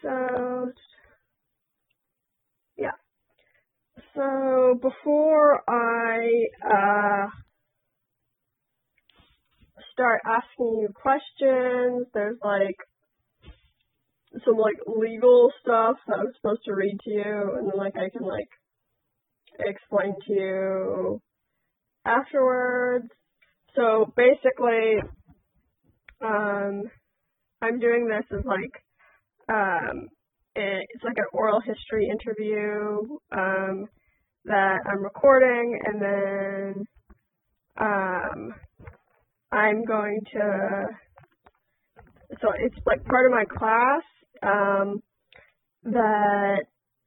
So, yeah. So before I start asking you questions, there's like some like legal stuff that I'm supposed to read to you, and then like I can like explain to you afterwards. So basically, I'm doing this as like it's like an oral history interview that I'm recording, and then I'm going to, so it's like part of my class that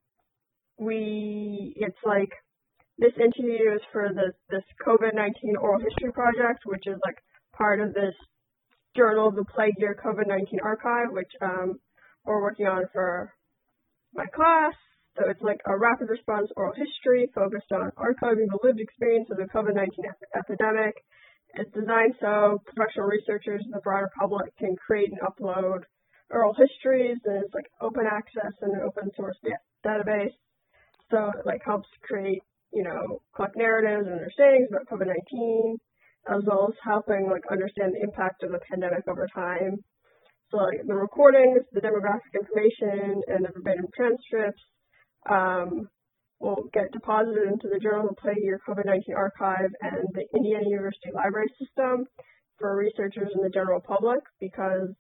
it's like, this interview is for this COVID-19 oral history project, which is like part of this Journal of the Plague Year COVID-19 archive, which we're working on for my class. So it's like a rapid response oral history focused on archiving the lived experience of the COVID-19 epidemic. It's designed so professional researchers and the broader public can create and upload oral histories, and it's like open access and an open source database. So it like helps create, collect narratives and understandings about COVID-19, as well as helping like understand the impact of the pandemic over time. So like the recordings, the demographic information, and the verbatim transcripts will get deposited into the Journal of the Plague Year COVID-19 archive and the Indiana University library system for researchers and the general public, because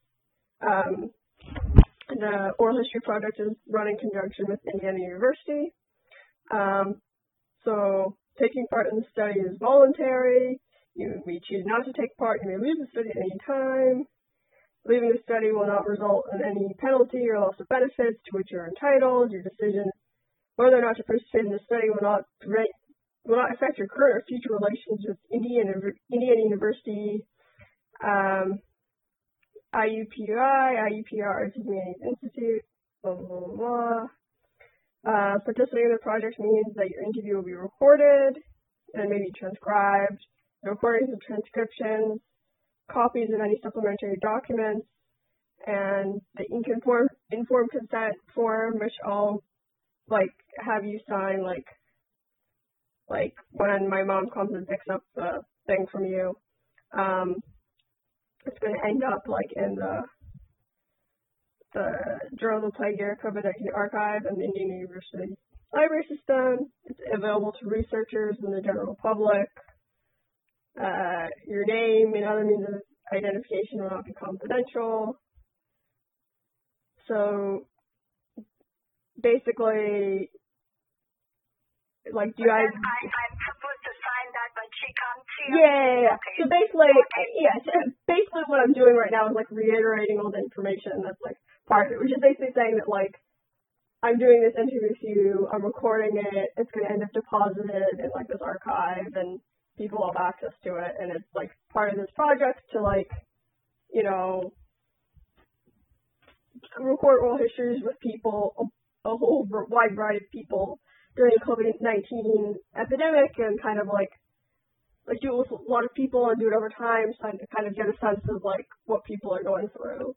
the oral history project is run in conjunction with Indiana University. So taking part in the study is voluntary. You may choose not to take part. You may leave the study at any time. Leaving the study will not result in any penalty or loss of benefits to which you're entitled. Your decision whether or not to participate in the study will not affect your current or future relations with Indiana University, IUPR is Humanities Institute, blah, blah, blah, blah. Participating in the project means that your interview will be recorded and maybe transcribed. The recordings and transcriptions, copies of any supplementary documents, and the informed consent form, which I'll like have you sign like when my mom comes and picks up the thing from you. It's going to end up like in the Journal of the Plague Year COVID-19 archive and the Indiana University library system. It's available to researchers and the general public. Your name and other means of identification will not be confidential. So basically, like, do you guys? I'm supposed to sign that when she comes here? Yeah. Okay. So basically what I'm doing right now is like reiterating all the information that's like part of it, which is basically saying that like I'm doing this interview with you, I'm recording it, it's going to end up deposited in like this archive, and people will have access to it, and it's like part of this project to like, record oral histories with people, a whole wide variety of people during the COVID-19 epidemic, and kind of like do it with a lot of people and do it over time, so I kind of get a sense of like what people are going through.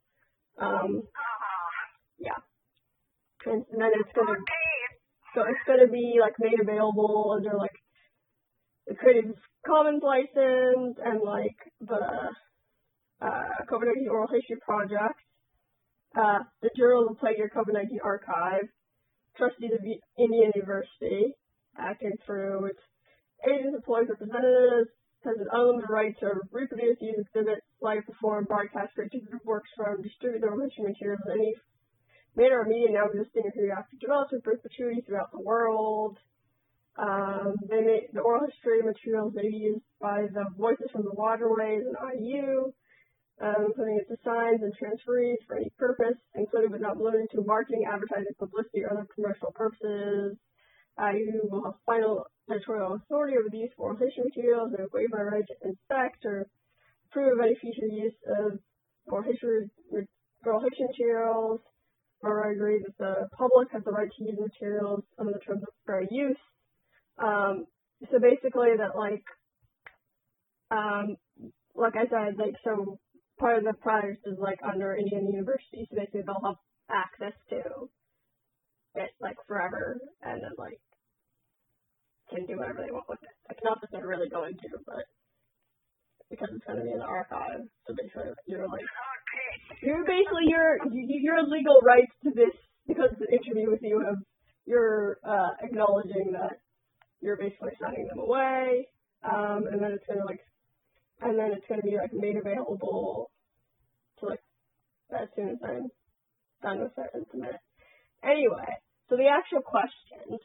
Yeah. And then it's gonna be like made available under like the Creative Commons license and like the COVID-19 Oral History Project, the Journal of the Plague Year COVID-19 archive, trustees of Indiana University, acting through its agents, employees, representatives, has an unlimited right to reproduce, use, exhibit, live, perform, broadcast, create works from, distribute oral history materials in any manner or media now existing or hereafter developed in perpetuity throughout the world. The oral history materials may be used by the Voices from the Waterways and IU, including its assigns and transferees for any purpose, including but not limited to marketing, advertising, publicity, or other commercial purposes. IU will have final editorial authority over the use of oral history materials and waive my right to inspect or approve any future use of oral history materials, or I agree that the public has the right to use materials under the terms of fair use. So basically that like I said, like, so part of the project is like under Indiana University, so basically they'll have access to it like forever, and then like can do whatever they want with it. Like not that they're really going to, but because it's going to be in the archive, so basically you're like your legal rights to this because of the interview with you you're acknowledging that you're basically signing them away, and then it's gonna be like made available to like as soon as I'm done with it in a minute. Anyway, so the actual question.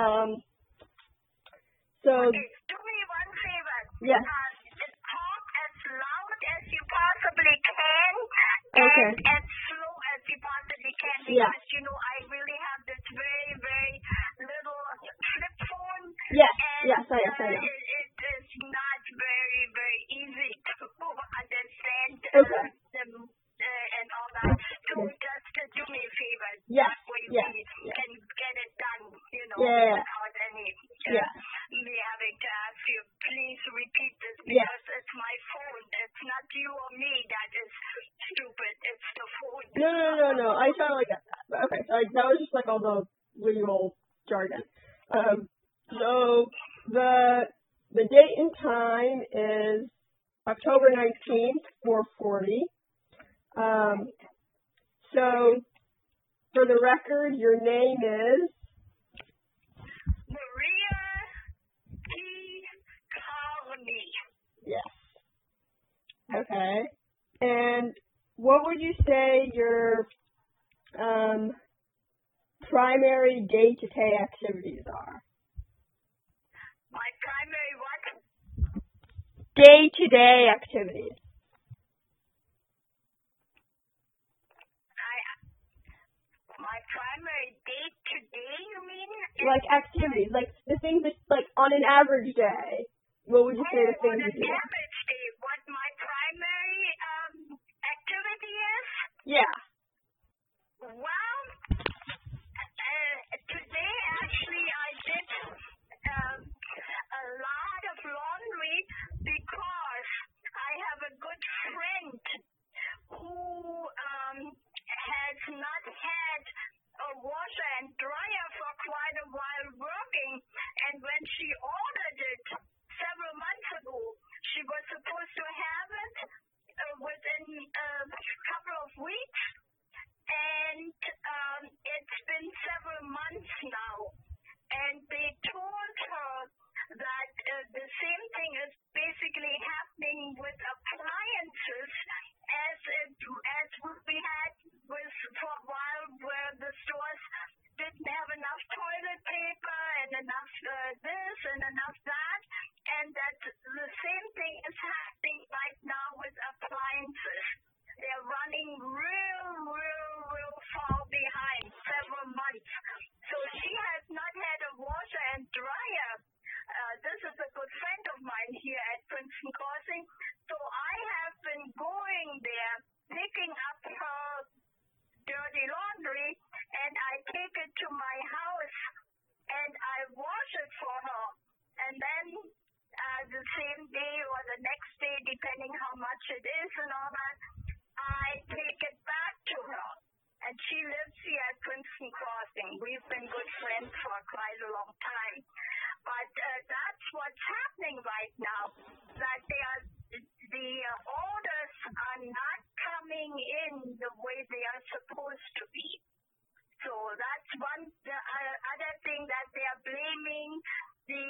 So okay, do me one favor. Yes. Talk as loud as you possibly can Okay. and as slow as you possibly can Yeah. because I really have this very, very little flip phone. Yes, And yes, I know. it is not very, very easy to understand Okay. and all that. So just do me a favor. Yes, That way yes, we yes. can get it done, Yeah. without any Yeah. me having to ask you, please repeat this Yes. because it's my phone. It's not you or me that is stupid. It's the phone. No. I totally get that. But okay, so that was just like all the legal jargon. So the date and time is October 19th, 4:40. So for the record, your name is Maria T. Carney. yes. Okay. And what would you say your primary day-to-day activities are? My primary what? Day-to-day activities. My primary day-to-day, you mean? Like activities, like the things that, like on an average day, what would you say the On things an you do? average day, what my primary activity is? Yeah. Well, today actually I did a lot of laundry because I have a good friend who has not had a washer and dryer for quite a while working, and when she ordered it several months ago, she was supposed to have it within a couple of weeks. And it's been several months now, and they told her that the same thing is basically happening with appliances as we had for a while where the stores didn't have enough toilet paper and enough this and enough that, and that the same thing is happening right now with appliances. They're running real far behind, several months. So she has not had a washer and dryer. This is a good friend of mine here at Princeton Crossing. So I have been going there, picking up her dirty laundry, and I take it to my house, and I wash it for her. And then the same day or the next day, depending how much it is and all that, I take it back to her. And she lives here at Princeton Crossing. We've been good friends for quite a long time. But that's what's happening right now, that the orders are not coming in the way they are supposed to be. So that's the other thing that they are blaming the,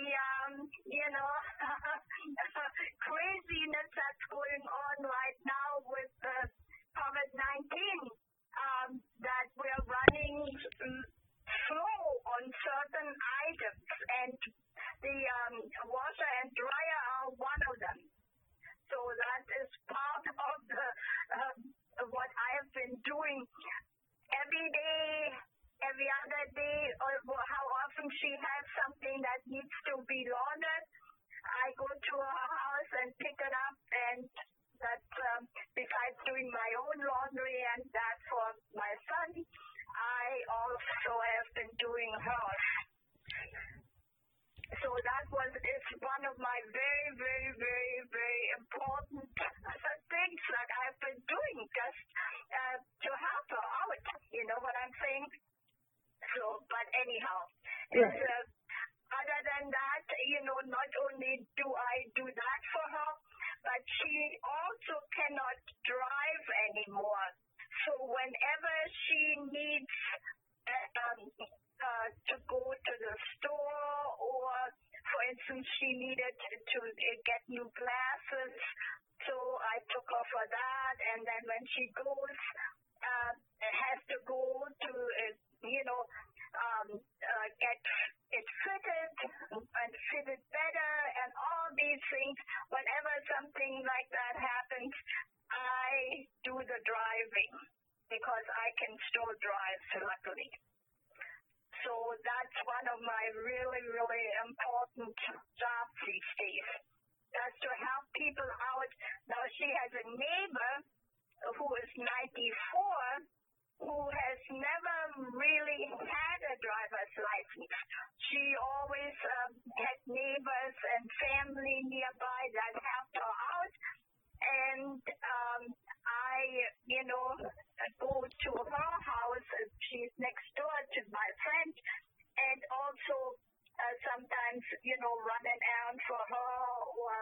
craziness that's going on right now with COVID-19, that we're running slow on certain items, and the washer and dryer are one of them. So that is part of what I have been doing every day, every other day, or how often she has something that needs to be laundered. I go to her house and pick it up, and that's besides doing my own laundry and that for my son, I also have been doing hers. So that is one of my very, very, very, very important things that I've been doing just to help her out. out. You know what I'm saying? So, but anyhow, Right. it's, other than that, not only do I do that for her, but she also cannot drive anymore. So whenever she needs to go to the store, or for instance, she needed to get new glasses, so I took her for that. And then when she goes, has to go to, get it fitted and fitted better and all these things. Whenever something like that happens, I do the driving because I can still drive, luckily. So that's one of my really, really important jobs these days. That's to help people out. Now she has a neighbor who is 94, who has never really had a driver's license. She always had neighbors and family nearby that helped her out. And I, go to her house. She's next door to my friend. And also sometimes, run an errand for her, or,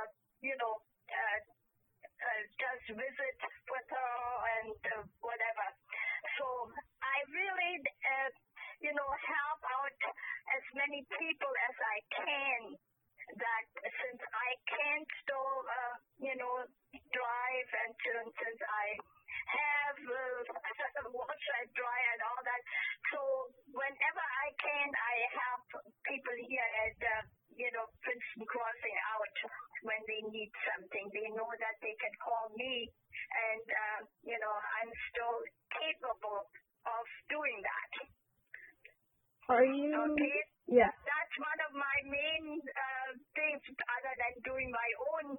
just visit with her and whatever. So I really, help out as many people as I can. That since I can still, drive, and since I have washer and dryer and all that, so whenever I can, I help people here at, Princeton Crossing out when they need something. They know that they can call me, and, I'm still capable of doing that. Are you? Okay? Yeah. That's one of my main things, other than doing my own,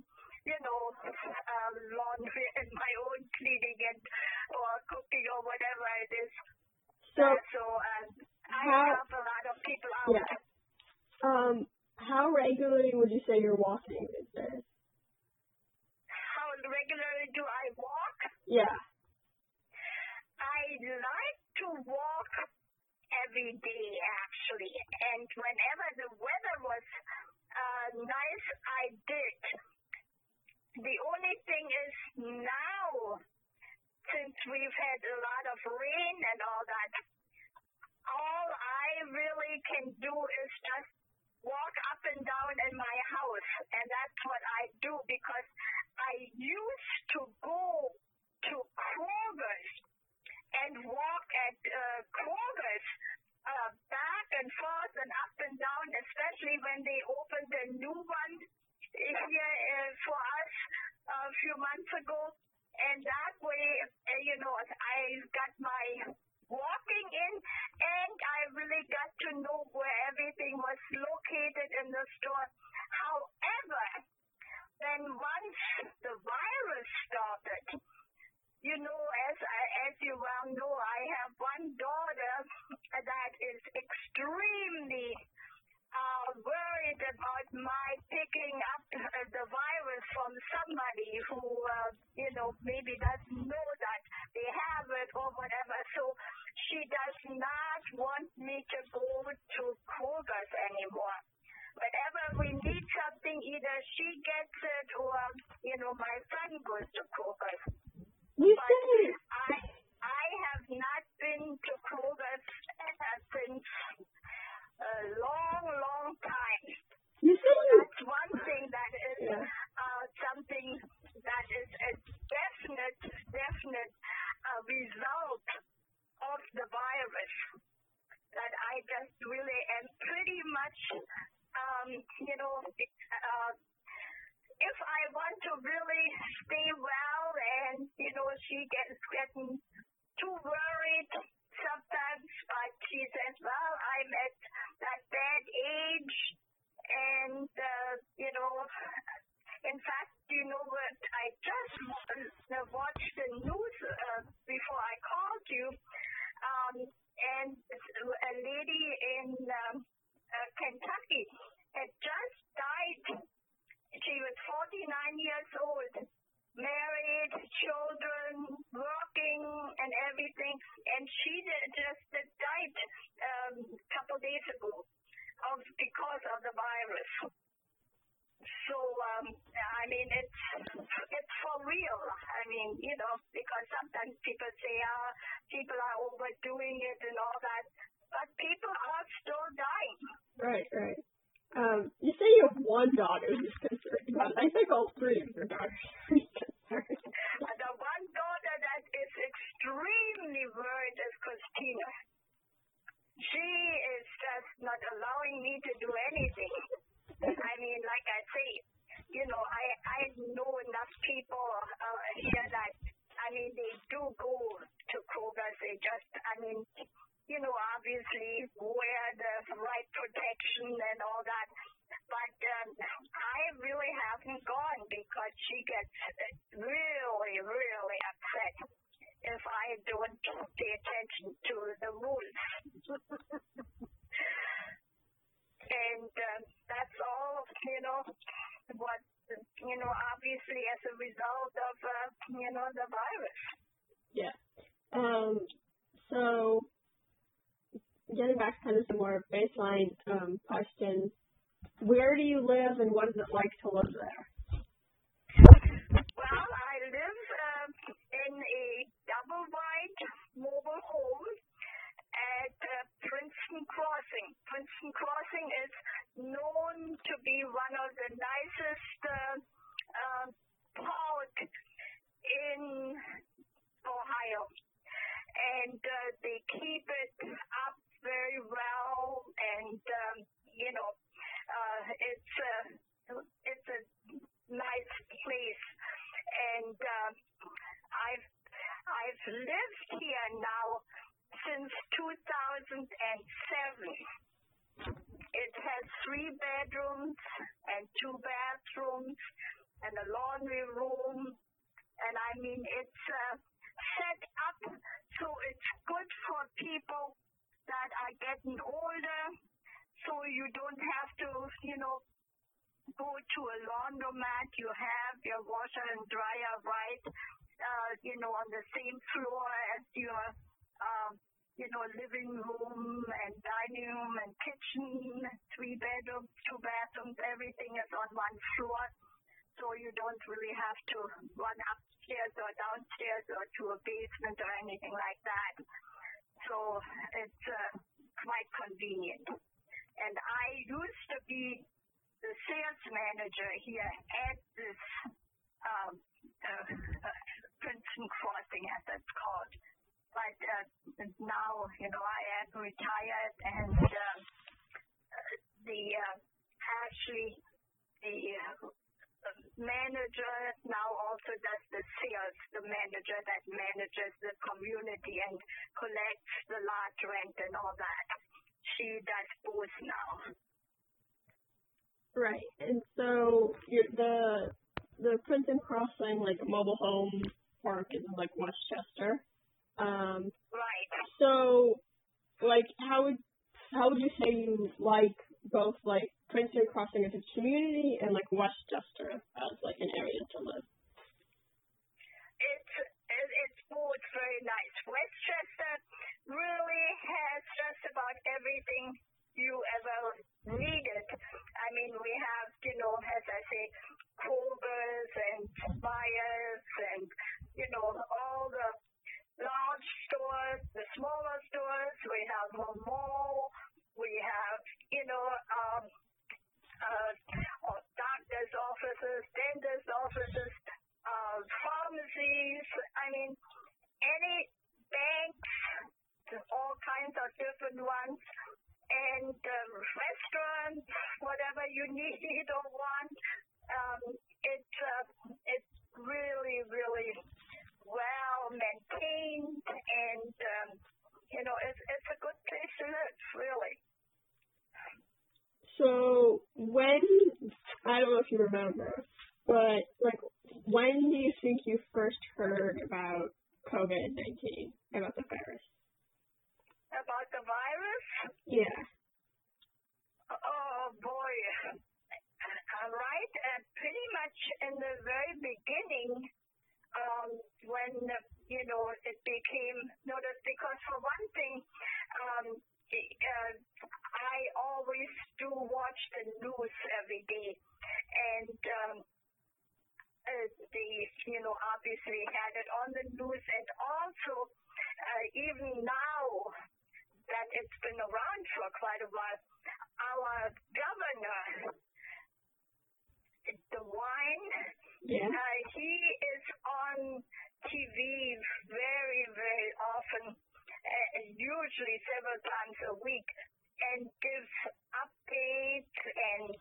laundry and my own cleaning or cooking or whatever it is. So I help a lot of people out. Yeah. How regularly would you say you're walking these days? How regularly do I walk? Yeah. I like to walk every day, actually. And whenever the weather was nice, I did. The only thing is now, since we've had a lot of rain and all that, all I really can do is just walk up and down in my house. And that's what I do, because I used to go to Kroger's and walk at Kroger's back and forth and up and down, especially when they opened a new one here for us a few months ago. And that way, I got my walking in, and I really got to know where everything was located in the store. However, then once the virus started, as you well know, I have one daughter that is extremely worried about my picking up the virus from somebody who, maybe doesn't know that they have it or whatever. So she does not want me to go to Kroger's anymore. Whenever we need something, either she gets it or, my son goes to Kroger's. I have not been to Kroger's since a long, long time. That's one thing that is something that is a definite result of the virus. That I just really am pretty much, if I want to really stay well, and she gets getting too worried sometimes, but she says, well, I'm at that bad age, and in fact, what, I just watched the news before I called you, and a lady in Kentucky had just died. She was 49 years old, married, children, working, and everything, and she overdoing it and all that. But people are still dying. Right. You say you have one daughter who's concerned about it. I think all three of your daughters are concerned. The one daughter that is extremely worried is Christina. She is just not allowing me to do anything. I mean, like I say, I know enough people here that, they do go to Kroger's. They just, obviously wear the right protection and all that. But I really haven't gone because she gets really, really upset if I don't pay attention to the rules. And that's all, what, obviously as a result of, the virus. Yeah. So, getting back to kind of some more baseline questions, where do you live and what is it like to live there? Well, I live in a double-wide mobile home at Princeton Crossing. Princeton Crossing is known to be one of the nicest parks in Ohio. And they keep it up very well, and it's a nice place. And I've lived here now since 2007. It has 3 bedrooms and 2 bathrooms and a laundry room, and it's set up so it's good for people that are getting older, so you don't have to, go to a laundromat. You have your washer and dryer right, on the same floor as your, living room and dining room and kitchen, 3 bedrooms, 2 bathrooms, everything is on one floor. So you don't really have to run upstairs or downstairs or to a basement or anything like that. So it's quite convenient. And I used to be the sales manager here at this Princeton Crossing, as it's called. But now, I am retired, and the manager now also does the sales, the manager that manages the community and collects the lot rent and all that. She does both now. Right. And so the Princeton Crossing, mobile home park is in Westchester. Right. So, how would you say you like both Princeton Crossing as a community and Westchester as an area to live? It's both very nice. Westchester really has just about everything you ever needed. We have, as I say, Kroger's and Myers and, all the large stores, the smaller stores. We have a mall. We have, doctor's offices, dentist offices, pharmacies. Any banks, all kinds of different ones, and restaurants, whatever you need or want. It's really, really well maintained, and it's a good place to live, really. So I don't know if you remember, but when do you think you first heard about COVID-19, about the virus? About the virus? Yeah. Oh boy. Right, pretty much in the very beginning, when it became noticed, because for one thing, I always do watch the news every day, and they obviously had it on the news, and also even now around for quite a while. Our governor, DeWine, Yeah. he is on TV very, very often, usually several times a week, and gives updates and,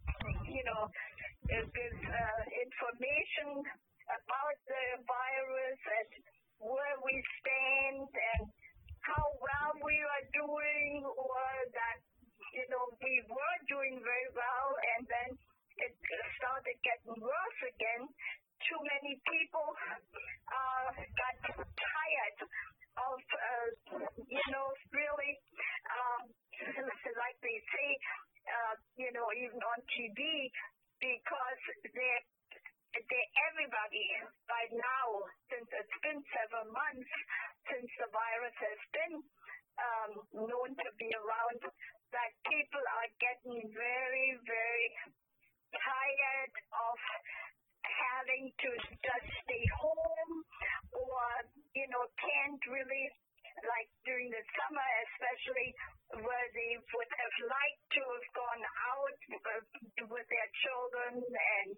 gives information about the virus and where we stand and how well we are doing, or that, we were doing very well and then it started getting worse again. Too many people got tired of, really, like they say, even on TV, because everybody by now, since it's been several months since the virus has been known to be around, that people are getting very, very tired of having to just stay home, or, can't really, like during the summer especially, where they would have liked to have gone out with their children and,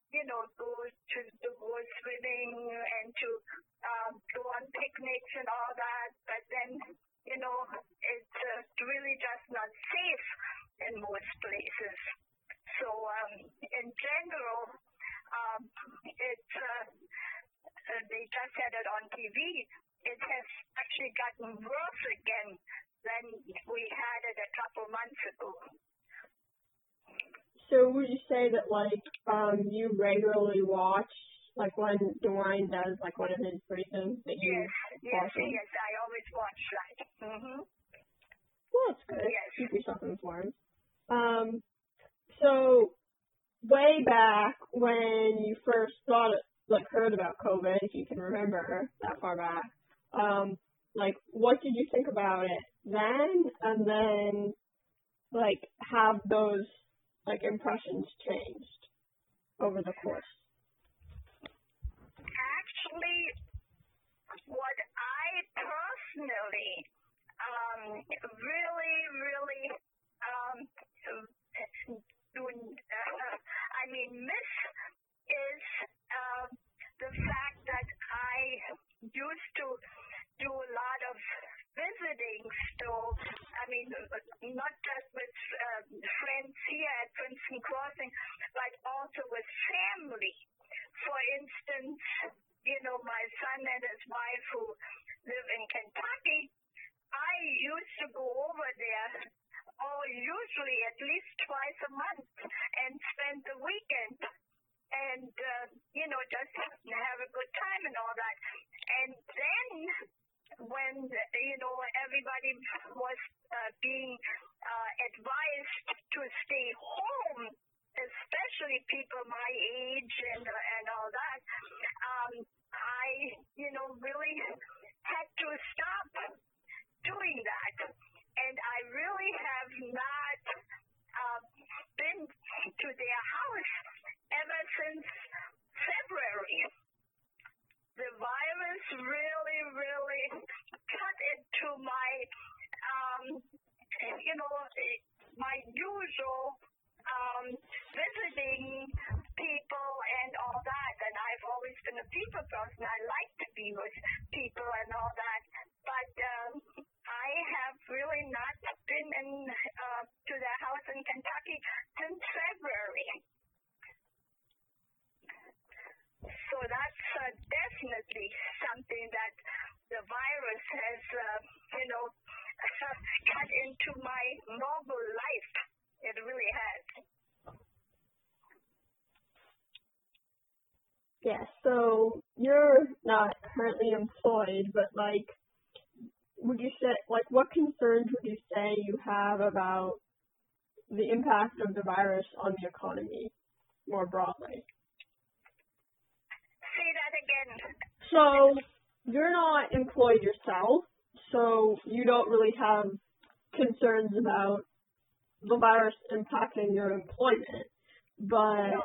go swimming and to go on picnics and all that, but then, it's really just not safe in most places. So, in general, it's, they just said it on TV, it has actually gotten worse again than we had it a couple months ago. So would you say that, you regularly watch, when DeWine does, one of his briefings that you watch? Yes, I always watch that. Mm-hmm. Well, that's good. Yes. Keep yourself informed. So way back when you first heard about COVID, if you can remember that far back, what did you think about it then? And then, have those, impressions changed over the course? Actually, what I personally really miss is the fact that I used to do a lot of visiting, so not just with friends here at Princeton Crossing, but also with family. For instance, my son and his wife who live in Kentucky, I used to go over there, usually at least twice a month, and spend the weekend and, just have a good time and all that. And then when, everybody was being advised to stay home, especially people my age and all that, I, really had to stop doing that. And I really have not been to their house ever since February. The virus really cut into my, my usual visiting people and all that. And I've always been a people person. I like to be with people and all that. But I have really not been to their house in Kentucky since February. So that's definitely something that the virus has, cut into my normal life. It really has. Yeah, so you're not currently employed, but would you say, what concerns would you say you have about the impact of the virus on the economy more broadly? Say that again. So you're not employed yourself, so you don't really have concerns about the virus impacting your employment. But,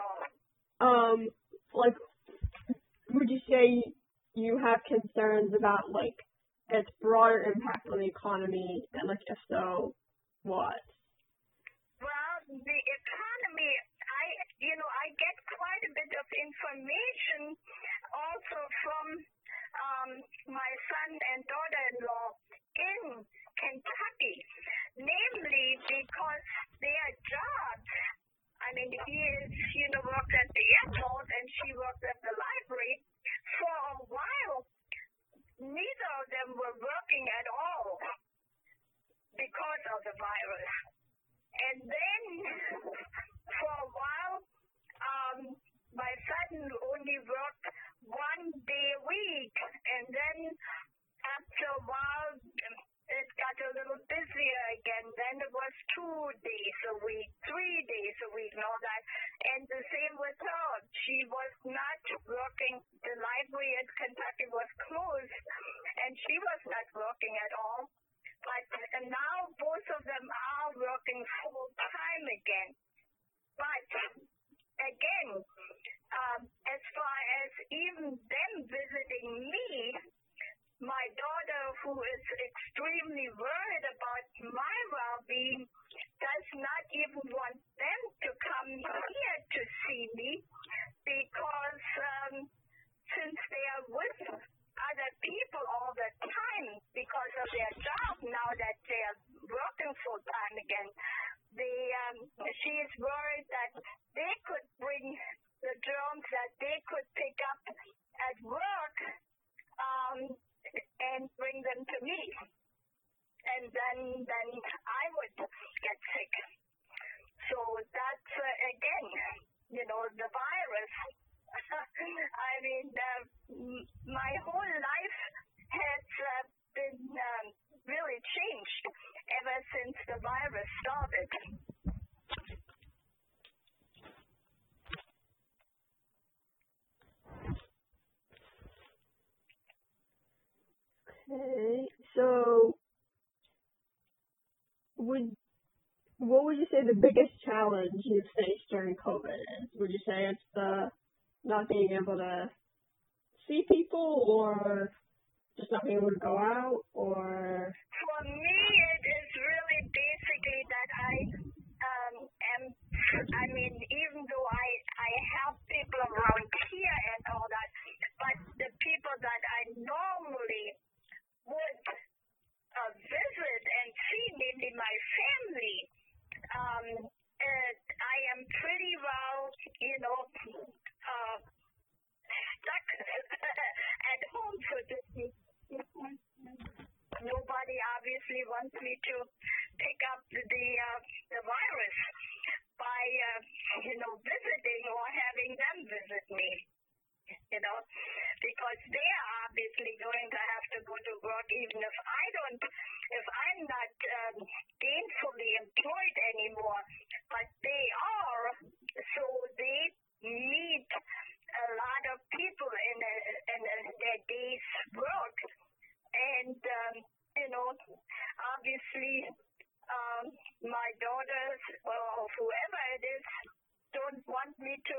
would you say you have concerns about, its broader impact on the economy, and like if so, what? Well, the economy, I get quite a bit of information also from my son and daughter-in-law in Kentucky, namely because their jobs, I mean, worked at the airport and she worked at the library. For a while, neither of them were working at all because of the virus. And then for a while, my son only worked 1 day a week. And then after a while, it got a little busier again. Then it was 2 days a week, 3 days a week, and all that. And the same with her. She was not working. The library in Kentucky was closed, and she was not working at all. But now both of them are working full time again. But again, as far as even them visiting me, my daughter, who is extremely worried about my well-being, does not even want them to come here to see me because since they are with other people all the time because of their job now that they are working full-time again, she is worried that they could bring the germs that they could pick up at work and bring them to me. And then I would get sick. So that's, again, the virus. I mean, my whole life has been really changed ever since the virus started. Okay, so what would you say the biggest challenge you've faced during COVID is? Would you say it's the not being able to see people, or just not being able to go out, or? For me, it is really basically that even though I have people around here and all that, but the people that I normally would visit and see, mainly my family, I am pretty well, stuck at home, so to speak. Nobody obviously wants me to pick up the virus by, visiting or having them visit me. Because they are obviously going to have to go to work even if I'm not gainfully employed anymore, but they are, so they need a lot of people in their day's work. And, obviously, my daughters or whoever it is don't want me to,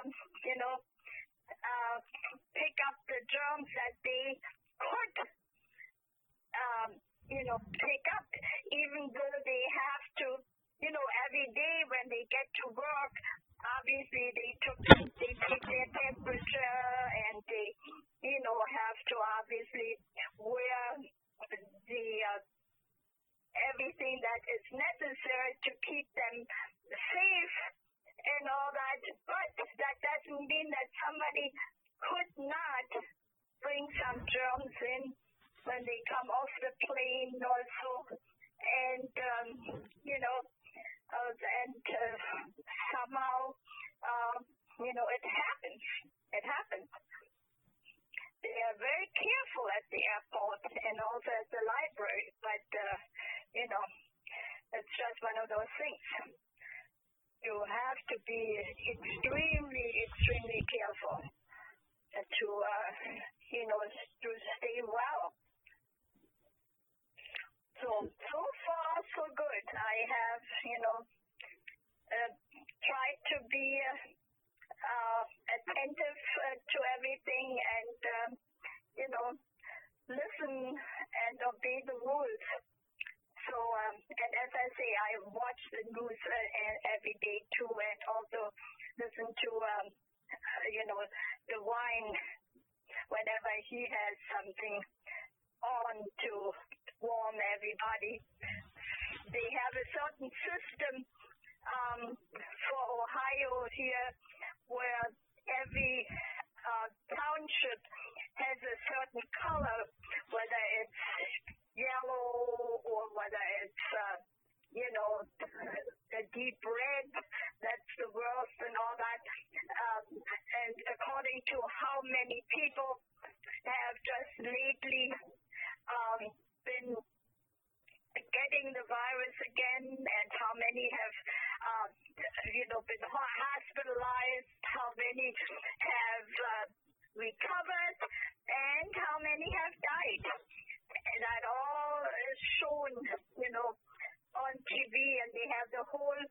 pick up the germs that they could, pick up, even though they have to, every day when they get to work, obviously they take their temperature and they, have to obviously wear the everything that is necessary to keep them safe and all that, but that doesn't mean that somebody could not bring some germs in when they come off the plane also, and somehow it happens. They are very careful at the airport and also at the library, but it's just one of those things. You have to be extremely, extremely careful to stay well. So far, so good. I have, tried to be attentive to everything and, listen and obey the rules. So, and as I say, I watch the news every day too, and also listen to, the wine whenever he has something on to warm everybody. They have a certain system for Ohio here where every township has a certain color, whether it's yellow or whether it's, the deep red, that's the worst and all that. And according to how many people have just lately been getting the virus again, and how many have, been hospitalized, how many have recovered, and how many have died. And that all is shown, on TV, and they have the whole,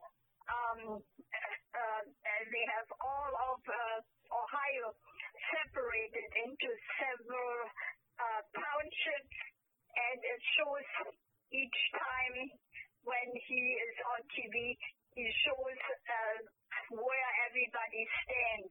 they have all of Ohio separated into several townships, and it shows each time when he is on TV, he shows where everybody stands,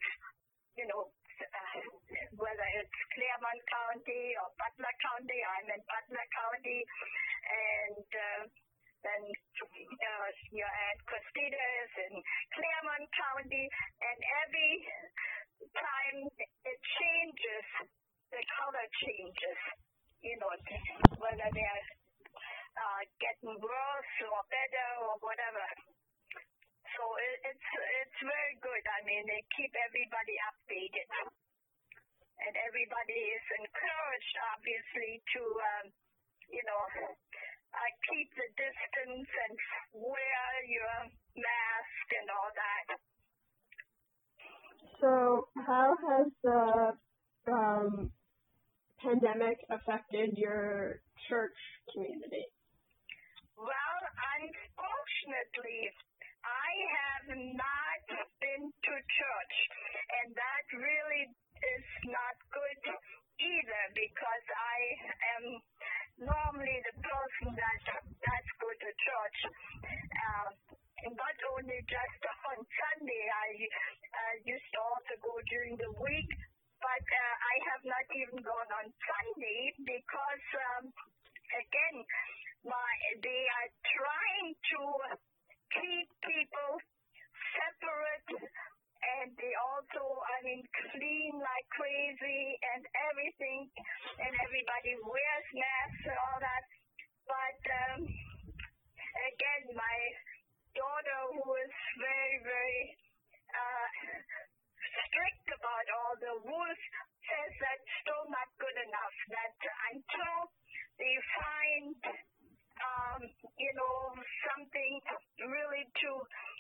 whether it's Claremont County or Butler County. I'm in Butler County, and then you're at Costas in Claremont County, and every time it changes, the color changes, whether they're getting worse or better or whatever. So it's very good. I mean, they keep everybody updated, and everybody is encouraged, obviously, to keep the distance and wear your mask and all that. So how has the pandemic affected your church community? Well, unfortunately, I have not been to church, and that really is not good either, because I am normally the person that does go to church. Not only just on Sunday, I used to also go during the week, but I have not even gone on Sunday because, again, they are trying to keep people separate, and they also, clean like crazy and everything, and everybody wears masks and all that. But again, my daughter, who is very, very strict about all the rules, says that's still not good enough, that until they find something really to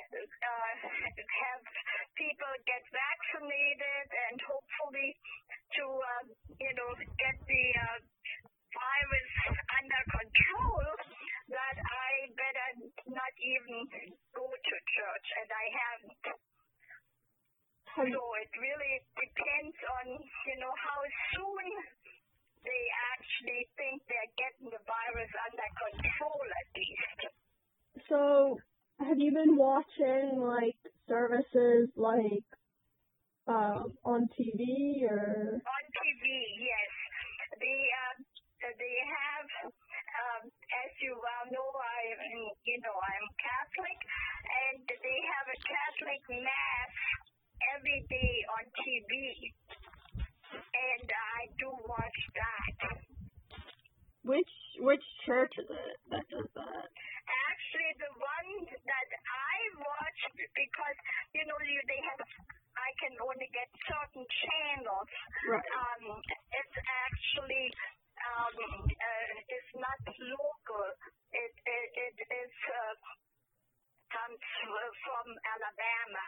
have people get vaccinated, and hopefully to get the virus under control, that I better not even go to church, and I haven't. So it really depends on, how soon they actually think they're getting the virus under control, at least. So have you been watching, services, on TV, or? On TV, yes. They have, as you well know, I'm Catholic, and they have a Catholic Mass every day on TV, and I do watch that. Which church is it that does that? Actually, the one that I watched, because they have, I can only get certain channels. Right. It's actually it's not local. It is comes from Alabama.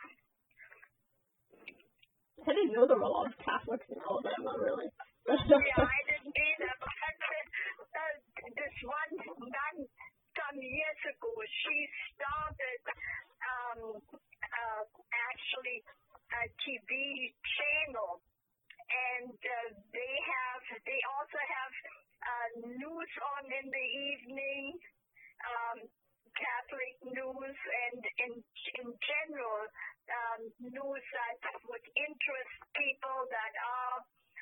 I didn't know there were a lot of Catholics in Alabama, really. Yeah, I didn't either. But this one nun some years ago, she started actually a TV channel, and they also have news news that would interest people that are,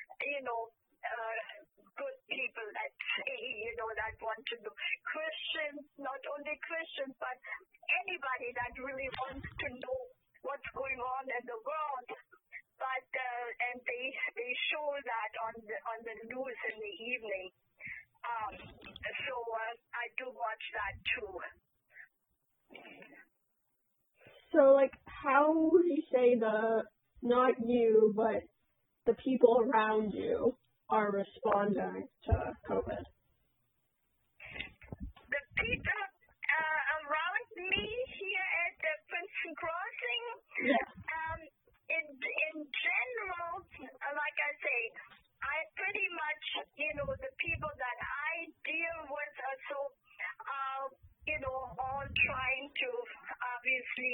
good people that say, that want to know. Christians, not only Christians, but anybody that really wants to know what's going on in the world. But and they show that on the news in the evening. So I do watch that too. So, like, how would you say not you, but the people around you are responding to COVID? The people around me here at the Princeton Crossing, Yeah. in general, like I say, I pretty much, the people that I deal with are so, all trying to obviously,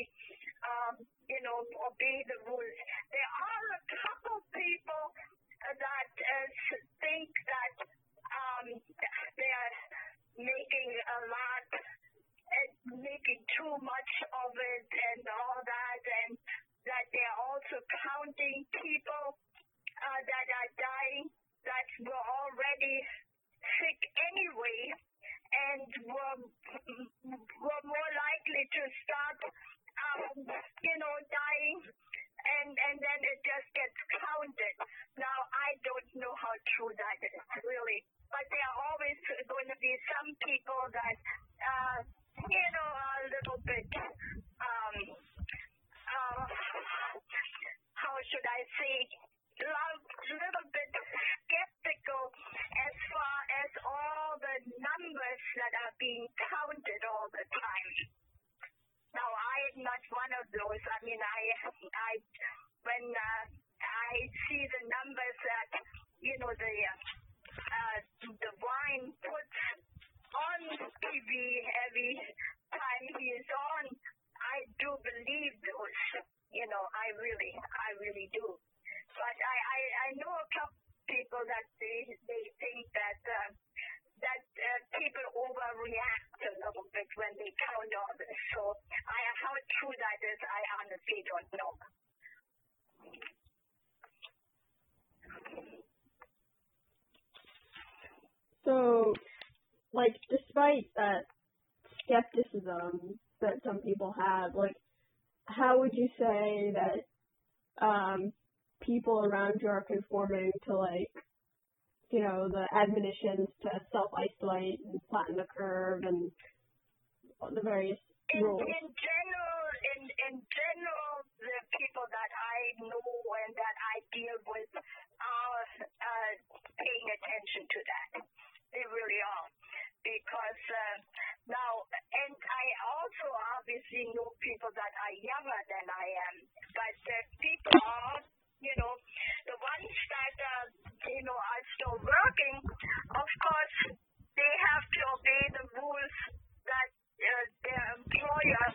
obey the rules. There are a couple people that think that they are making a lot, making too much of it and all that, and that they're also counting people that are dying that were already sick anyway and were more likely to start, dying, and then it just gets counted. Now, I don't know how true that is, really, but there are always going to be some people that, are a little bit, how should I say, a little bit skeptical as far as all the numbers that are being counted all the time. Now, I'm not one of those. I mean, when I see the numbers that, the wine puts on TV every time he is on, I do believe those. I really do. But I know a couple people that they think that people overreact a little bit when they count all this. So how true that is, I honestly don't know. So, like, despite that skepticism that some people have, like, how would you say that people around you are conforming to, like, the admonitions to self-isolate and flatten the curve and the various rules? In general, the people that I know and that I deal with are paying attention to that. They really are. Because now, and I also obviously know people that are younger than I am, but people are, the ones that, are still working, of course, they have to obey the rules that their employer,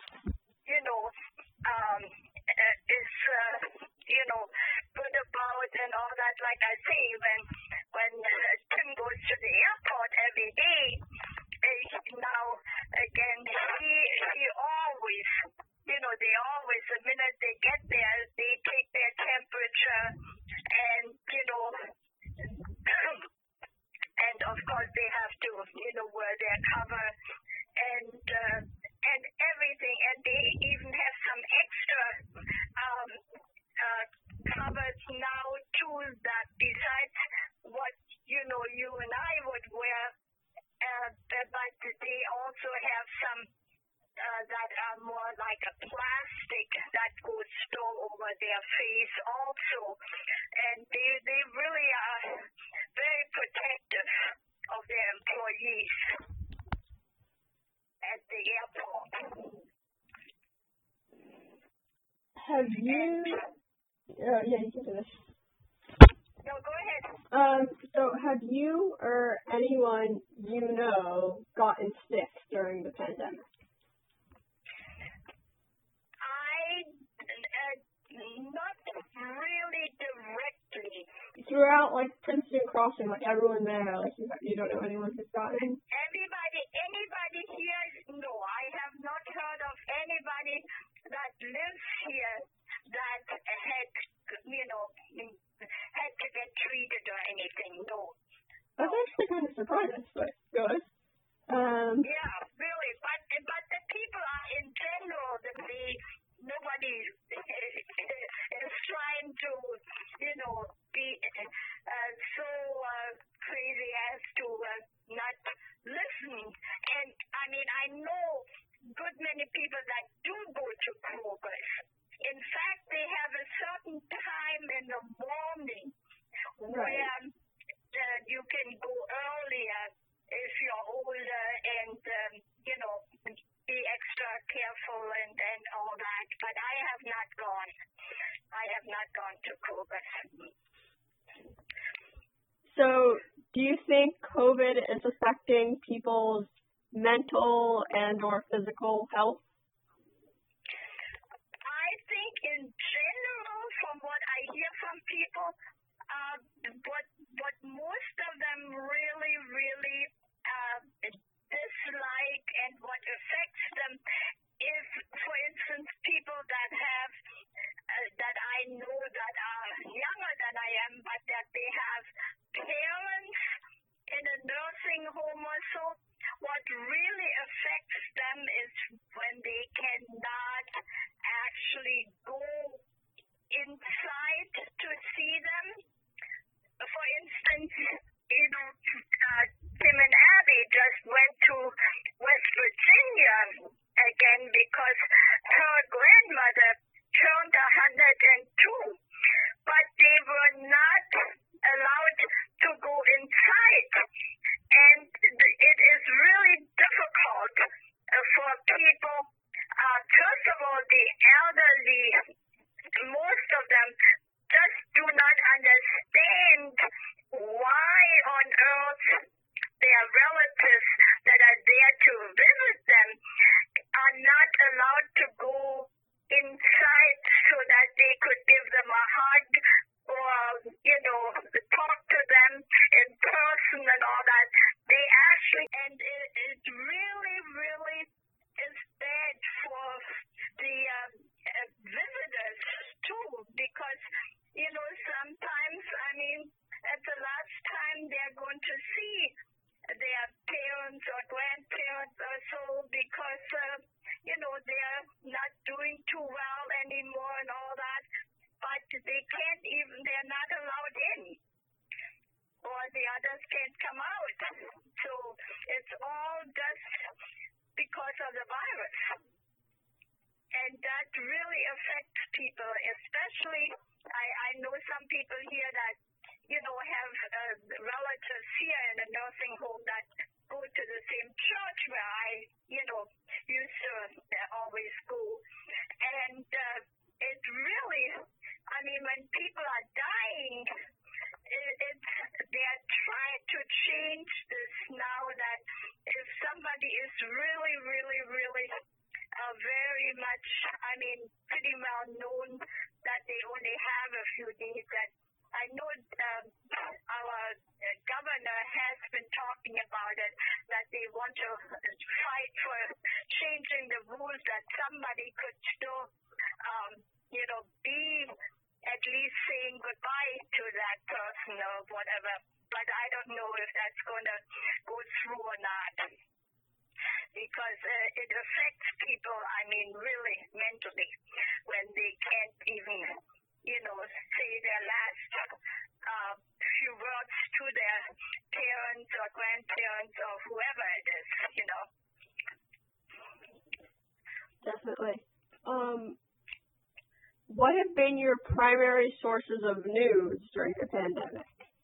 is, good about and all that. Like I say, when Tim goes to the airport every day, now again, he always, they always, the minute they get there, they take their temperature and, and of course they have to, wear their cover and everything, and they even have some extra covers now too, that besides what, you and I would wear, but they also have some that are more like a plastic that goes still over their face also, and they really are very protective of their employees at the airport. Have you? Yeah, you can do this. No, go ahead. So have you or anyone gotten sick during the pandemic? Not really directly. Throughout, like, Princeton Crossing, like, everyone there, like, you don't know anyone who's gotten? Anybody here? No, I have not heard of anybody that lives here that good many people that do go to Kroger's. In fact, they have a certain time in the morning where you can go earlier if you're older and, be extra careful and all that. But I have not gone. I have not gone to Kroger's. So, do you think COVID is affecting people's mental and or physical health? I think in general, from what I hear from people, what most of them really, really dislike and what affects them is, for instance, people that have, that I know that are younger than I am, but that they have parents in a nursing home or so. What really affects them is when they cannot actually go inside to see them. For instance, Tim and Abby just went to West Virginia again because her grandmother turned 102, but they were not allowed to go inside. And it is really difficult for people. First of all, the elderly, most of them just do not understand why on earth their relatives that are there to visit them are not allowed to go inside so that they could give them a hug or, talk to them in person and all that. They actually, and it really, really is bad for the visitors too, because, sometimes, at the last time they're going to see their parents or grandparents or so because, they're not doing too well anymore and all that, but they can't even, they're not allowed in, or the others can't come out. So it's all just because of the virus. And that really affects people, especially, I know some people here that, have relatives here in a nursing home that go to the same church where I, used to always go. And it really, when people are dying, they're trying to change this now that if somebody is really, really, really very much, pretty well known that they only have a few days, that I know our governor has been talking about it, that they want to fight for changing the rules that somebody could still, be at least saying goodbye to that person or whatever. But I don't know if that's going to go through or not, because it affects people, really mentally, when they can't even, say their last few words to their parents or grandparents or whoever it is, Definitely. What have been your primary sources of news during the pandemic?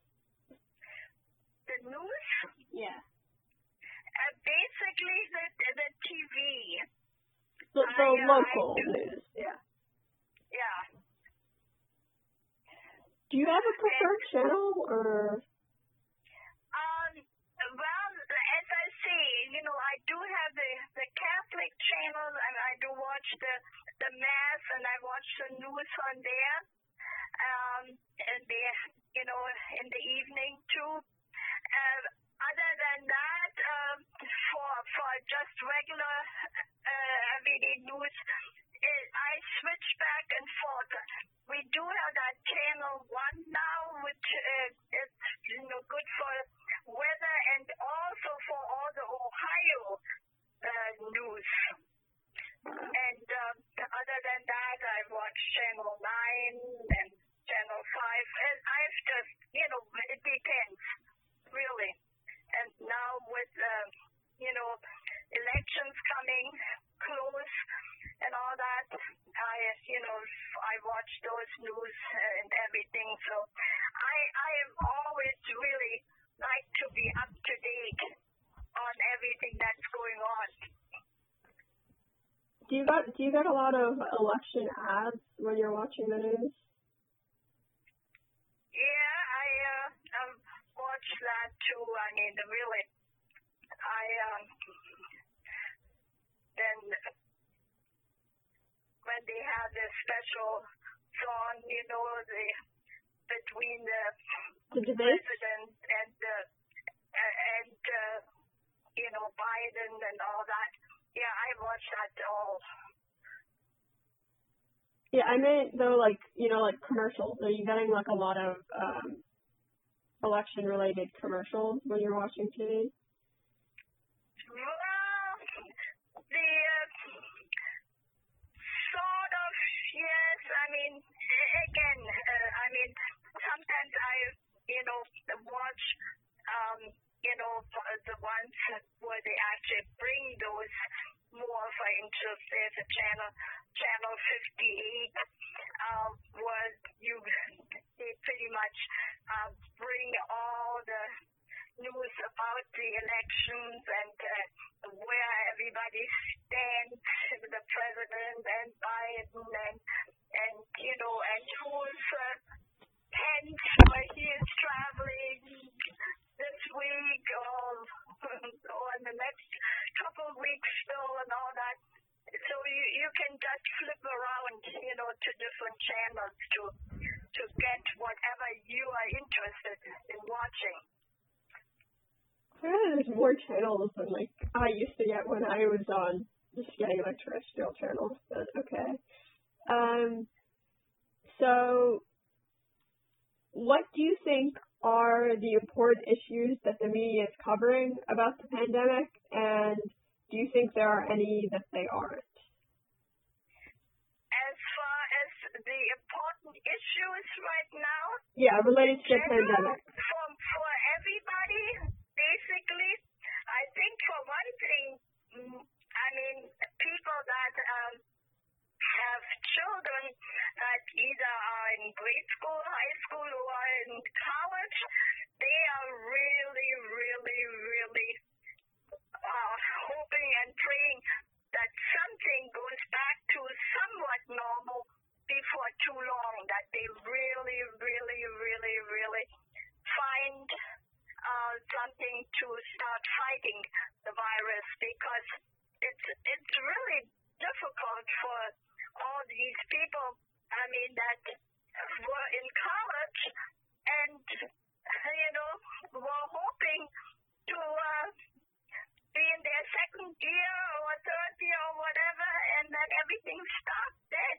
The news? Yeah. Basically, the TV. The local news, yeah. Yeah. Do you have a preferred channel, or? Well, as I say, I do have the Catholic channel, and I do watch the Mass, and I watch the news on there. And in the evening too. Other than that, for just regular everyday news, I switch back and forth. We do have that channel 1 now, which is good for weather and also for all the Ohio news. And other than that, I watch Channel 9 and Channel 5. And I've just, it depends, really. And now with, elections coming those news and everything. So I always really like to be up to date on everything that's going on. Do you get a lot of election ads when you're watching the news? Yeah, I watch that too. I mean, really, then when they have this special song, between the debate? president and Biden and all that. Yeah, I watch that all. Yeah, I meant though, like commercials. Are you getting like a lot of election-related commercials when you're watching TV? Sort of, yes. I mean, again, sometimes I, watch, the ones where they actually bring those more of our interest. There's a channel 58, where they pretty much bring all the news about the elections and where everybody stands with the president and Biden and who's Pence, where he is traveling this week or in the next couple of weeks still and all that. So you can just flip around, to different channels to get whatever you are interested in watching. There's more channels than like I used to get when I was on just getting like terrestrial channels, but okay. So what do you think are the important issues that the media is covering about the pandemic, and do you think there are any that they aren't? As far as the important issues right now? Yeah, related to the pandemic. For everybody, basically, I think for one thing, people that have children that either are in grade school, high school, or are in college, they are really, really, really hoping and praying that something goes back to somewhat normal before too long, that they really, really, really, really find something to start fighting the virus, because it's really difficult for all these people, that were in college and, were hoping to be in their second year or third year or whatever, and then everything stopped dead.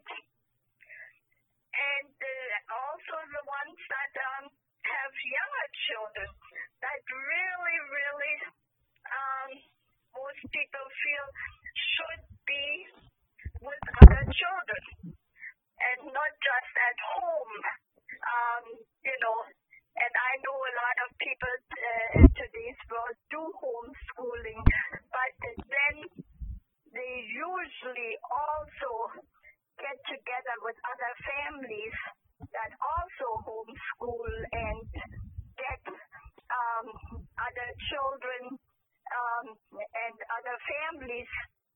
And also the ones that have younger children that really, really, most people feel should be with other children and not just at home, and I know a lot of people in today's world do homeschooling, but then they usually also get together with other families that also homeschool and get other children and other families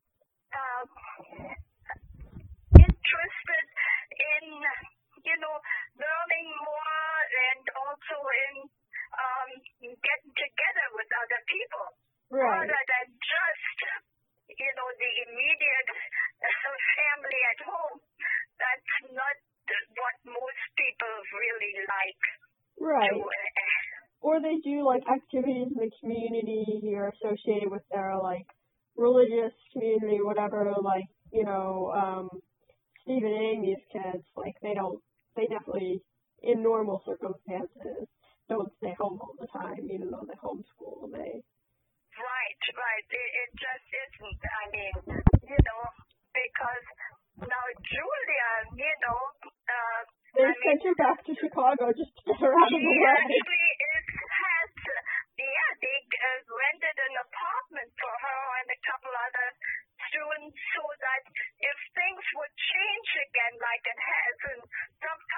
interested in, learning more and also in getting together with other people. Right. Rather than just, the immediate family at home. That's not what most people really like. Right. Or they do like activities in the community or associated with their like religious community, whatever, like, Stephen and Amy's kids, like they definitely in normal circumstances don't stay home all the time, even though they homeschool. Right. It just isn't. Because now Julia, they sent her back to Chicago just to get her out of the way. They rented an apartment for her and a couple other students so that if things would change again like it has in some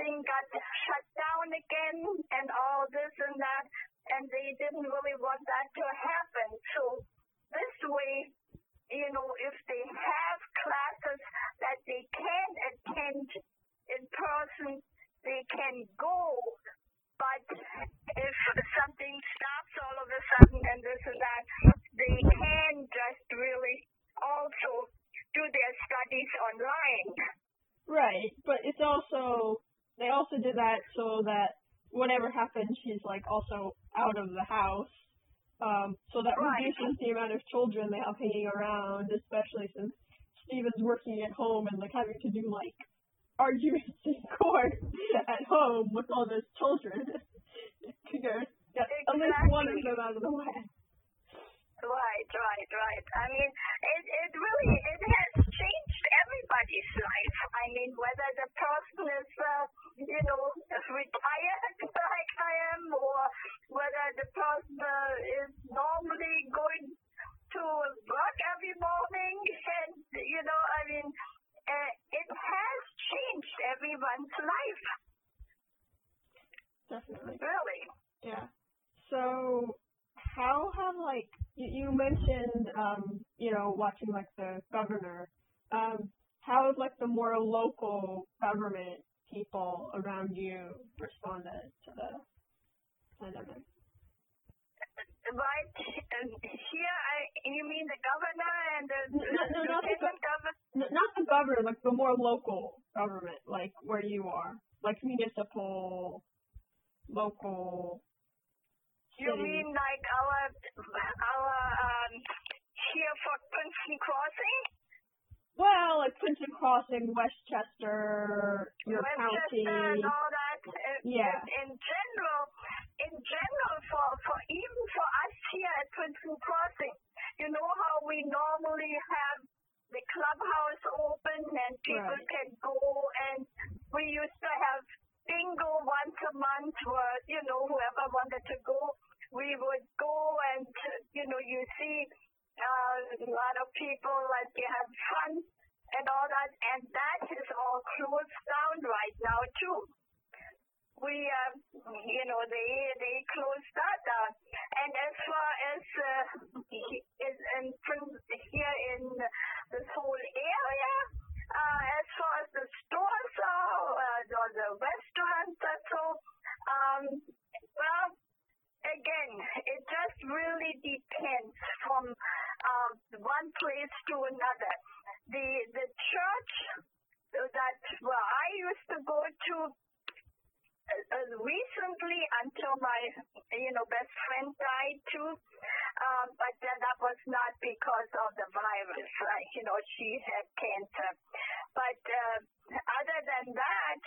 everything got shut down again and all this and that, and they didn't really want that to happen. So this way, if they have classes that they can attend in person, they can go. But if something stops all of a sudden and this and that, they can just really also do their studies online. Right, but it's also, they also did that so that whatever happens, she's like also out of the house. So that reduces the amount of children they have hanging around, especially since Steven's working at home and like having to do like arguments in court at home with all those children to get at least one of them out of the way. Right. I mean, it really has changed everybody's life. I mean, whether the person is, retired like I am, or whether the person is normally going to work every morning, and, it has changed everyone's life. Definitely. Really. Yeah. So, how have, like, you mentioned, watching, like, the governor. How have, like, the more local government people around you responded to the pandemic? Right. Here, you mean the governor and the not governor? Not the governor, like, the more local government, like, where you are. Like, municipal, local... You mean like our here for Princeton Crossing? Well, like Princeton Crossing, Westchester, your county. And all that. Yeah. In general, for even for us here at Princeton Crossing, you know how we normally have the clubhouse open and people can go, and we used to have bingo once a month where, whoever wanted to go, we would go and, you see a lot of people, like they have fun and all that, and that is all closed down right now too. We, they closed that down. And as far as here in this whole area, as far as the stores or the restaurants, that's all, well, again, it just really depends from one place to another. The church that I used to go to recently, until my best friend died too, but then that was not because of the virus. She had cancer. But other than that,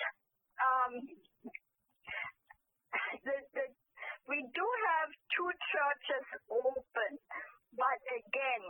we do have two churches open, but again,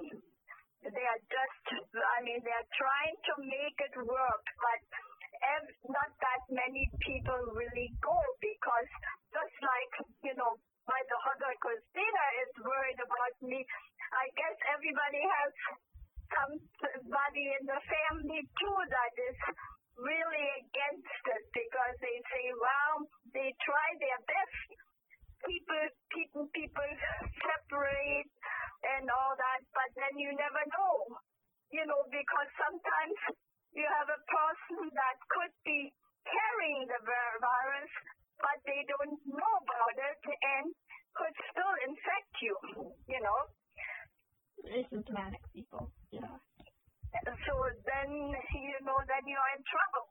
they're trying to make it work, but not that many people really go, because just like, my daughter Christina is worried about me, I guess everybody has somebody in the family too that is really against it, because they say, well, they try their best. People separate and all that, but then you never know, because sometimes you have a person that could be carrying the virus, but they don't know about it and could still infect you, Asymptomatic people, yeah. So then, then you're in trouble.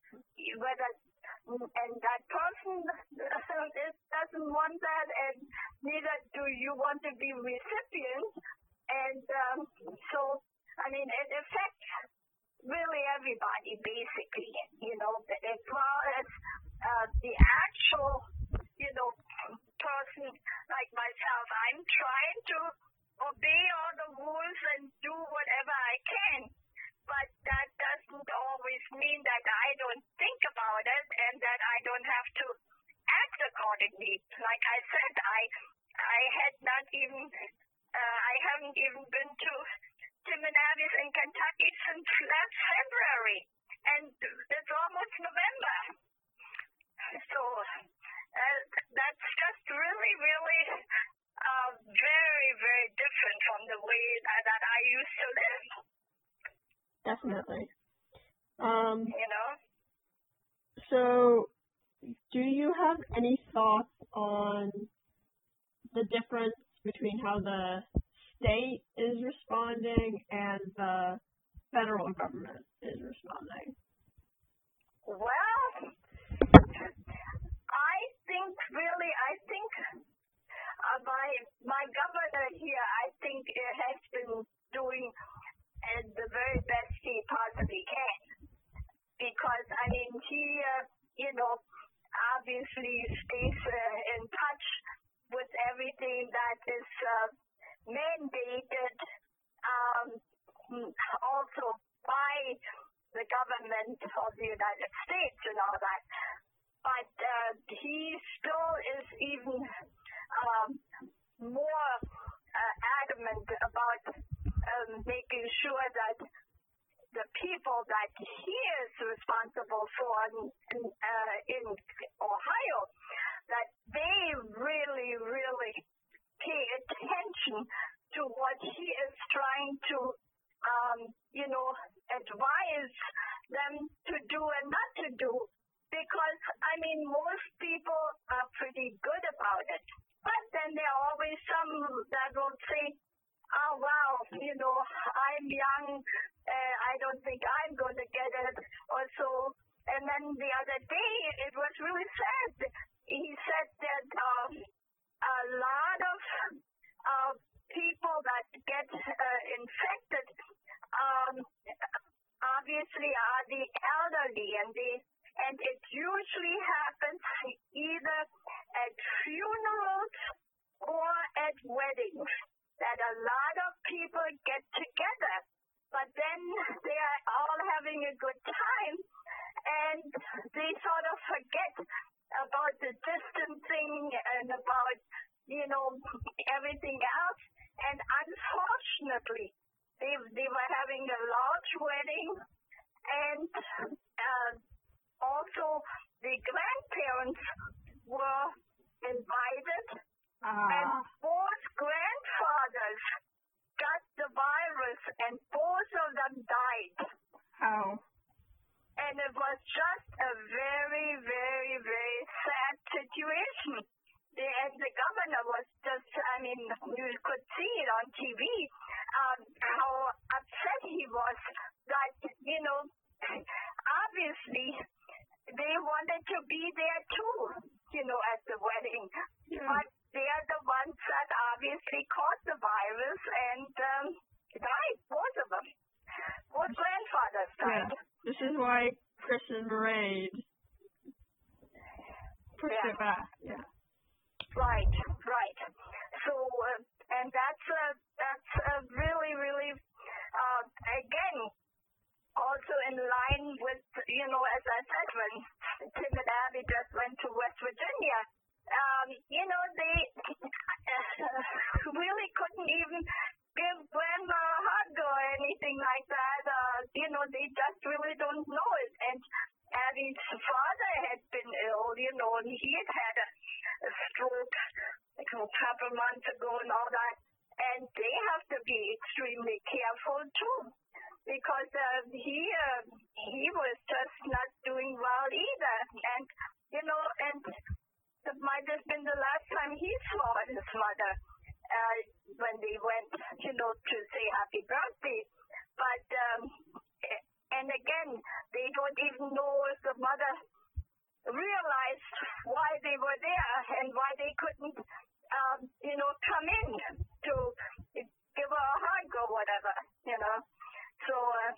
And that person doesn't want that, and neither do you want to be recipient. And it affects really everybody, basically, as well as the actual, person like myself. I'm trying to obey all the rules and do whatever I can, but that doesn't always mean that I don't think about it and that I don't have to act accordingly. Like I said, I haven't even been to Tim and Abby's in Kentucky since last February, and it's almost November. So, do you have any thoughts on the difference between how the state is responding and the federal government is responding? Well, I think my governor here, I think has been doing the very best he possibly can. Because, I mean, he, obviously stays in touch with everything that is mandated also by the government of the United States and all that. But he still is even more adamant about making sure that the people that he is responsible for in Ohio, that they really, really pay attention to what he is trying to, advise them to do and not to do. Because, I mean, most people are pretty good about it. But then there are always some that will say, oh, wow, I'm young, I don't think I'm going to get it, or so. And then the other day, it was really sad. He said that a lot of people that get infected obviously are the elderly, and it usually happens either at funerals or at weddings, that a lot of people get together, but then they are all having a good time, and they sort of forget about the distancing and about, everything else. And unfortunately, they were having a large wedding, and also the grandparents were invited, and both grandfathers got the virus, and both of them died. How? And it was just a very, very, very sad situation. And the governor was just, you could see it on TV, how upset he was that, obviously they wanted to be there too, at the wedding. Yeah. But they are the ones that obviously caught the virus and died, both of them. Both grandfathers died. Yeah. This is why Kristen Raid pushed it back. Yeah. Right. So, and that's really, really, again, also in line with, as I said, when Tim and Abby just went to West Virginia, they really couldn't even give Grandma a hug or anything like that. They just really don't know it. And Abby's father had been ill, and he had a stroke a couple months ago and all that. And they have to be extremely careful too, because he was just not doing well either. And, it might have been the last time he saw his mother when they went, to say happy birthday. But, and again, they don't even know if the mother realized why they were there and why they couldn't, come in to give her a hug or whatever, So,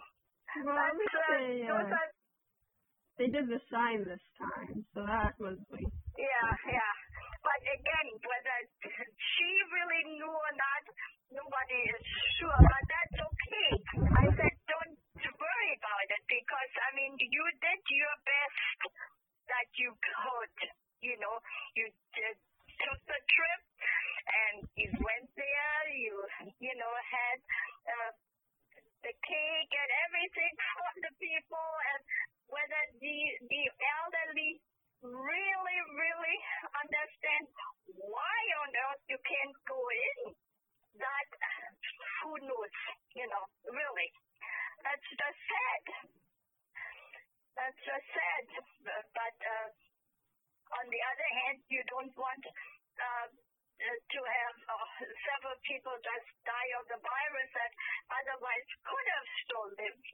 they did the sign this time, so that was like... Yeah. But again, whether she really knew or not, nobody is sure, but that's okay. I said don't worry about it, because, you did your best that you could, you took the trip, and you went there, you had the cake and everything for the people, and whether the elderly really, really understand why on earth you can't go in, that who knows, really. That's just sad. scared. But on the other hand, you don't want to have several people just die of the virus that otherwise could have still lived,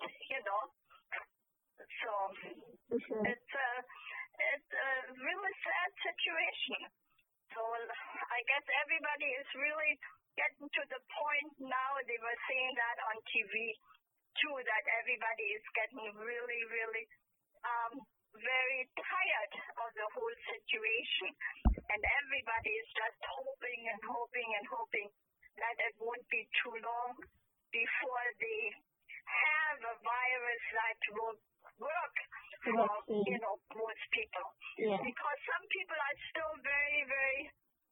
So sure. it's a really sad situation. So I guess everybody is really getting to the point now. They were saying that on TV too, that everybody is getting really, really very tired of the whole situation, and everybody is just hoping and hoping and hoping that it won't be too long before they have a virus that will work for most people. Yeah. Because some people are still very, very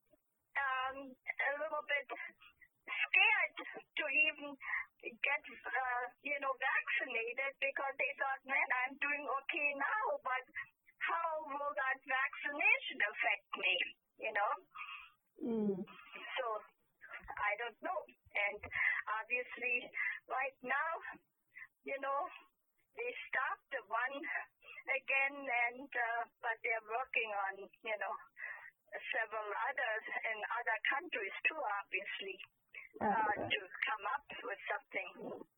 a little bit scared to even get vaccinated because they thought, man, I'm doing okay now, but how will that vaccination affect me? So I don't know. And obviously right now, they stopped the one again, and but they're working on several others in other countries too, obviously, to come up with something.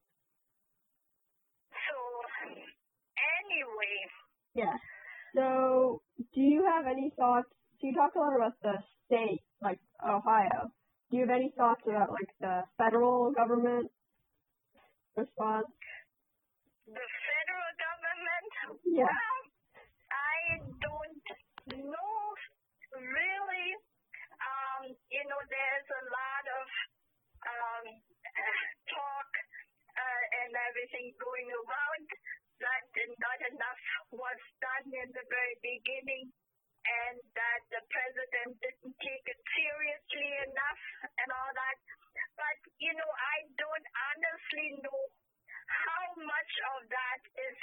So anyway. Yeah. So do you have any thoughts? So you talked a lot about the state, like Ohio. Do you have any thoughts about like the federal government response? The federal government? Yeah. Well, I don't know really. There's a lot of talk and everything going around that not enough was done in the very beginning, and that the president didn't take it seriously enough and all that. But, I don't honestly know how much of that is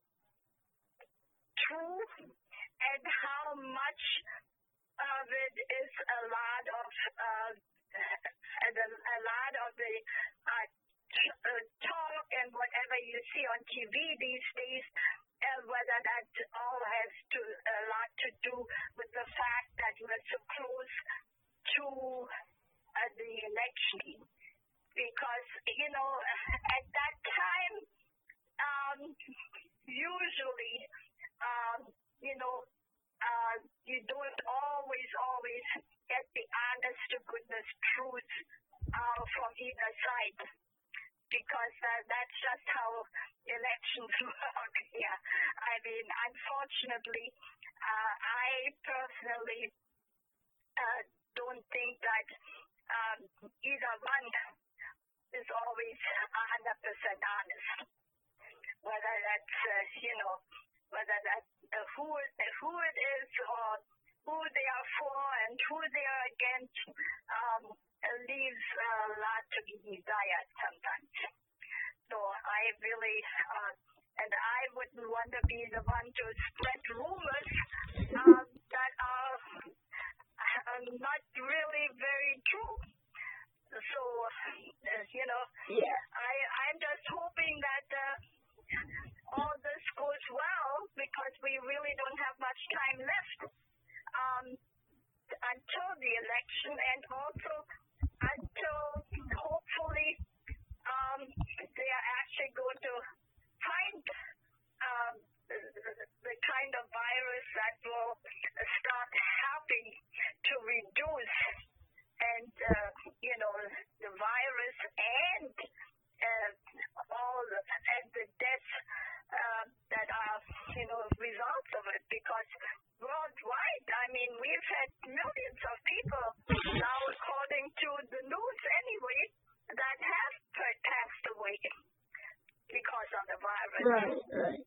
true and how much of it is a lot of the talk and whatever you see on TV these days, whether that all has a lot to do with the fact that we're so close to the election. Because, at that time, usually, you don't always get the honest to goodness truth from either side. Because that's just how elections work here. I mean, unfortunately, I personally don't think that either one is always 100% honest. Whether that's, who it is or who they are for and who they are against, leaves a lot to be desired sometimes. So I really, and I wouldn't want to be the one to spread rumors that are not really very true. So, Yeah. I'm just hoping that all this goes well, because we really don't have much time left until the election, and also until hopefully they are actually going to find the kind of virus that will start helping to reduce and the virus and all the deaths that are results of it, because worldwide, I mean, we've had millions of people now, according to the news anyway, that have passed away because of the virus. Right.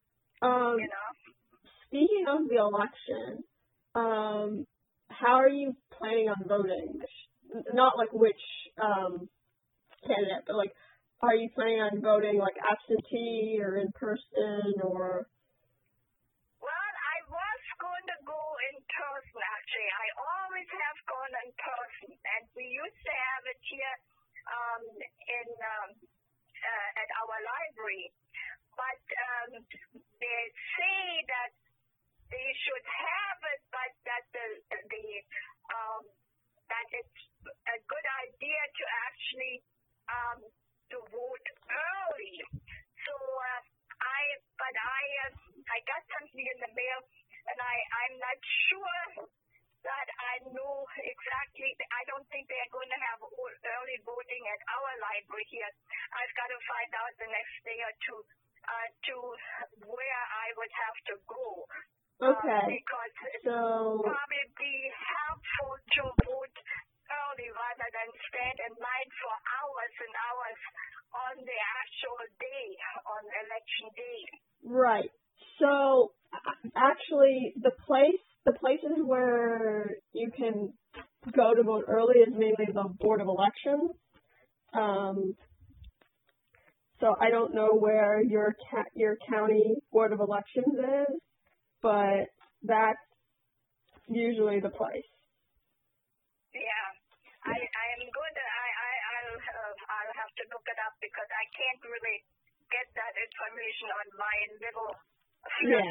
Speaking of the election, how are you planning on voting? Not like which candidate, but like, are you planning on voting like absentee or in person or? Well, I was going to go in person, actually. I always have gone in person, and we used to have it here at our library. But they say that and I'm not sure that I know exactly. I don't think they're going to have early voting at our library here. I've got to find out the next day or two to where I would have to go. Okay. Because it's So, probably helpful to vote early rather than stand in line for hours and hours on the actual day, on election day. right. So, actually, the places where you can go to vote early is mainly the Board of Elections. So I don't know where your county Board of Elections is, but that's usually the place. Yeah, I'm going to. I'll have to look it up because I can't really get that information on my little. Yeah.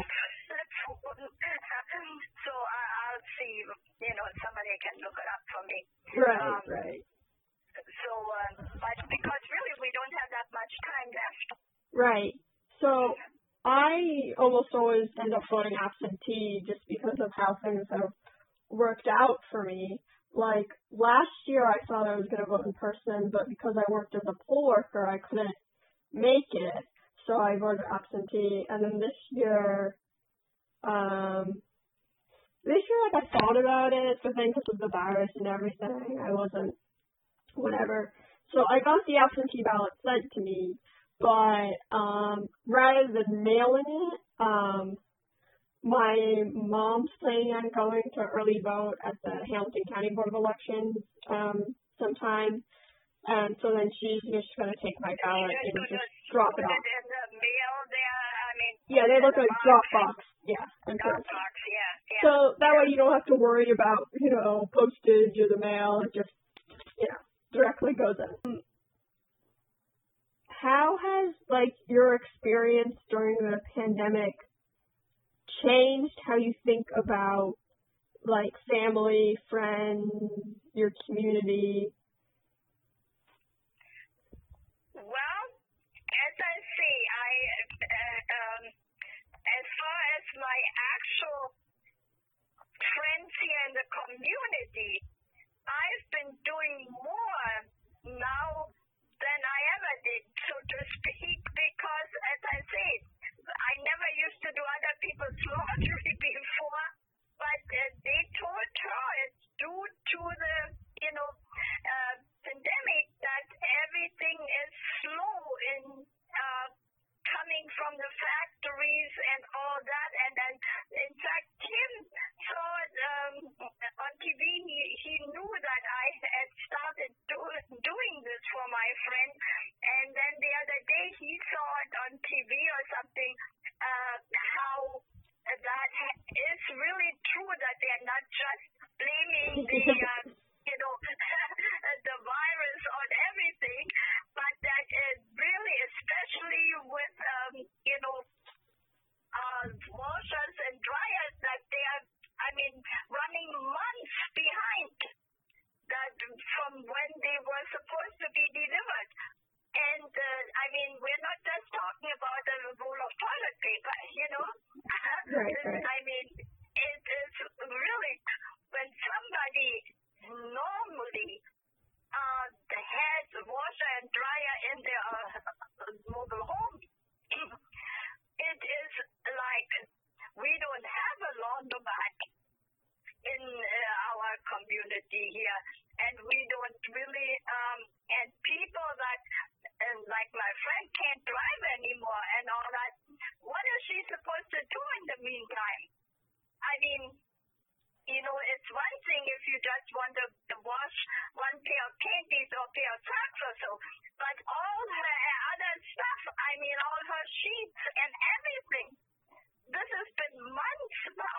So I'll see. Somebody can look it up for me. Right. Right. So, but because really we don't have that much time left. Right. So I almost always end up voting absentee just because of how things have worked out for me. Like last year I thought I was going to vote in person, but because I worked as a poll worker, I couldn't make it. So I voted absentee. And then this year, like I thought about it, but then because of the virus and everything, I wasn't, whatever. So I got the absentee ballot sent to me, but rather than mailing it, my mom's planning on going to early vote at the Hamilton County Board of Elections sometime, and so then she's just going to take my ballot and just drop it off. In the mail there, yeah, they look like Dropbox. Yeah, and Dropbox, yeah. So that way you don't have to worry about, postage or the mail. It just, directly goes in. How has, your experience during the pandemic changed how you think about, family, friends, your community? Well, as I say, as far as my actual friends here in the community, I've been doing more now than I ever did, so to speak, because, as I say, I never used to do other people's laundry before, but they told her it's due to the, pandemic that everything is slow in coming from the factories and all that, and then, in fact, Tim saw on TV, he knew that I had started doing this for my friend, and then the other day he saw it on TV or something, how that is really true, that they're not just blaming the virus on everything, but that really, especially with, washers and dryers, that they are, running months behind that from when they were supposed to be delivered. And, we're not just talking about a roll of toilet paper, Right. It is really, when somebody normally has a washer and dryer in their mobile home, it is like we don't have a laundromat in our community here, and we don't really, and people that, like my friend, can't drive anymore and all that, what is she supposed to do in the meantime? It's one thing if you just want to wash one pair of panties or pair of socks or so, but all her other stuff, all her sheets and everything, this has been months now.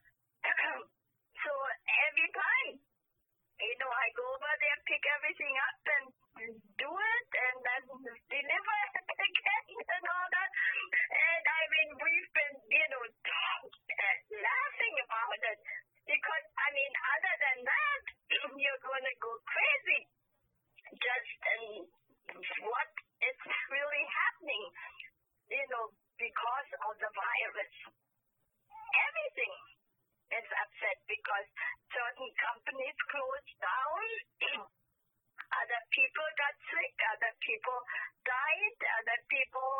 So every time, I go over there, pick everything up and do it, and then deliver it again and all that. And we've been, laughing about it because, other than that, because certain companies closed down. Other people got sick. Other people died. Other people,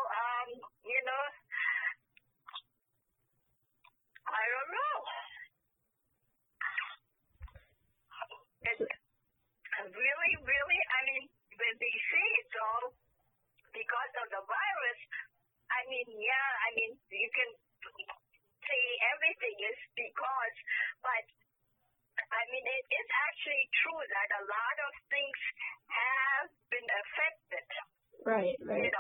I don't know. It's really, really, when they say it's all because of the virus, you can say everything is because, but it is actually true that a lot of things have been affected. Right.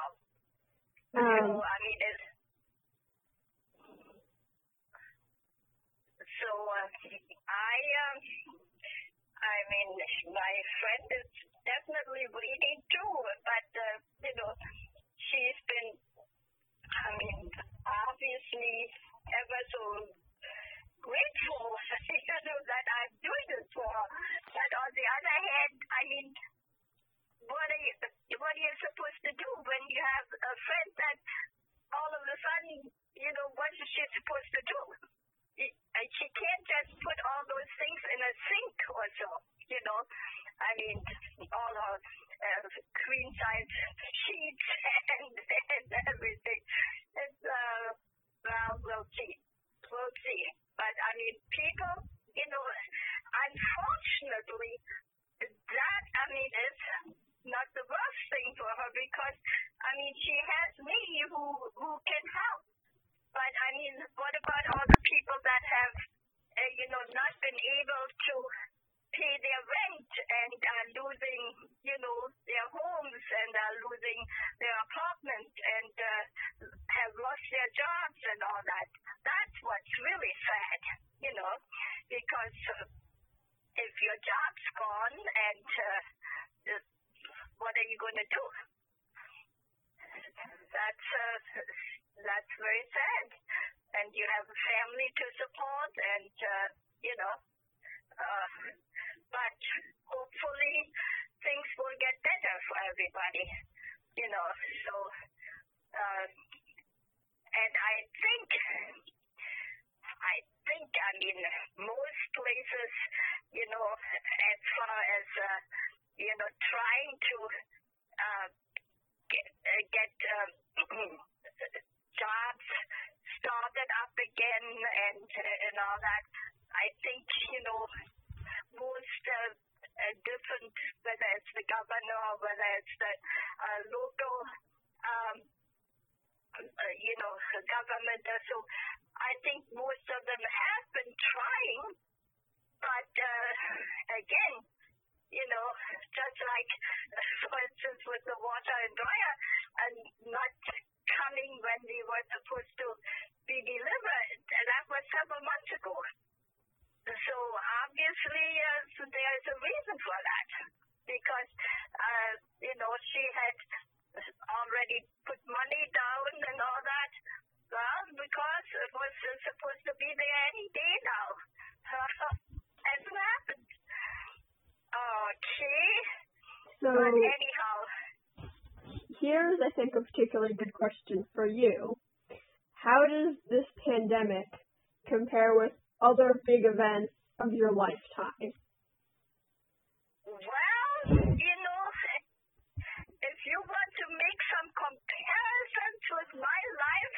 My friend is definitely bleeding too, but, she's been, obviously ever so grateful, that I'm doing this for her. But on the other hand, what are you supposed to do when you have a friend that all of a sudden, what is she supposed to do? She can't just put all those things in a sink or so, all her queen size sheets and everything. It's, we'll see. But people, unfortunately, that, is not the worst thing for her because, she has me who can help. But, what about all the people that have, not been able to pay their rent and are losing, their homes and are losing their apartments and have lost their jobs and all that? That's what's really sad, because if your job's gone and what are you going to do? That's very sad. And you have a family to support and, but hopefully things will get better for everybody, so, and I think, most places, as far as, trying to get jobs started up again and all that, I think, most different, whether it's the governor or whether it's the local, government. So I think most of them have been trying, but again, just like, for instance, with the water and dryer and not coming when they were supposed to be delivered, that was several months ago. So obviously, there is a reason for that, because, she had already put money down and all that, well, because it was supposed to be there any day now. Hasn't happened. Okay. So, but anyhow, here's, I think, a particularly good question for you. How does this pandemic compare with other big events of your lifetime? Well, if you want to make some comparisons with my life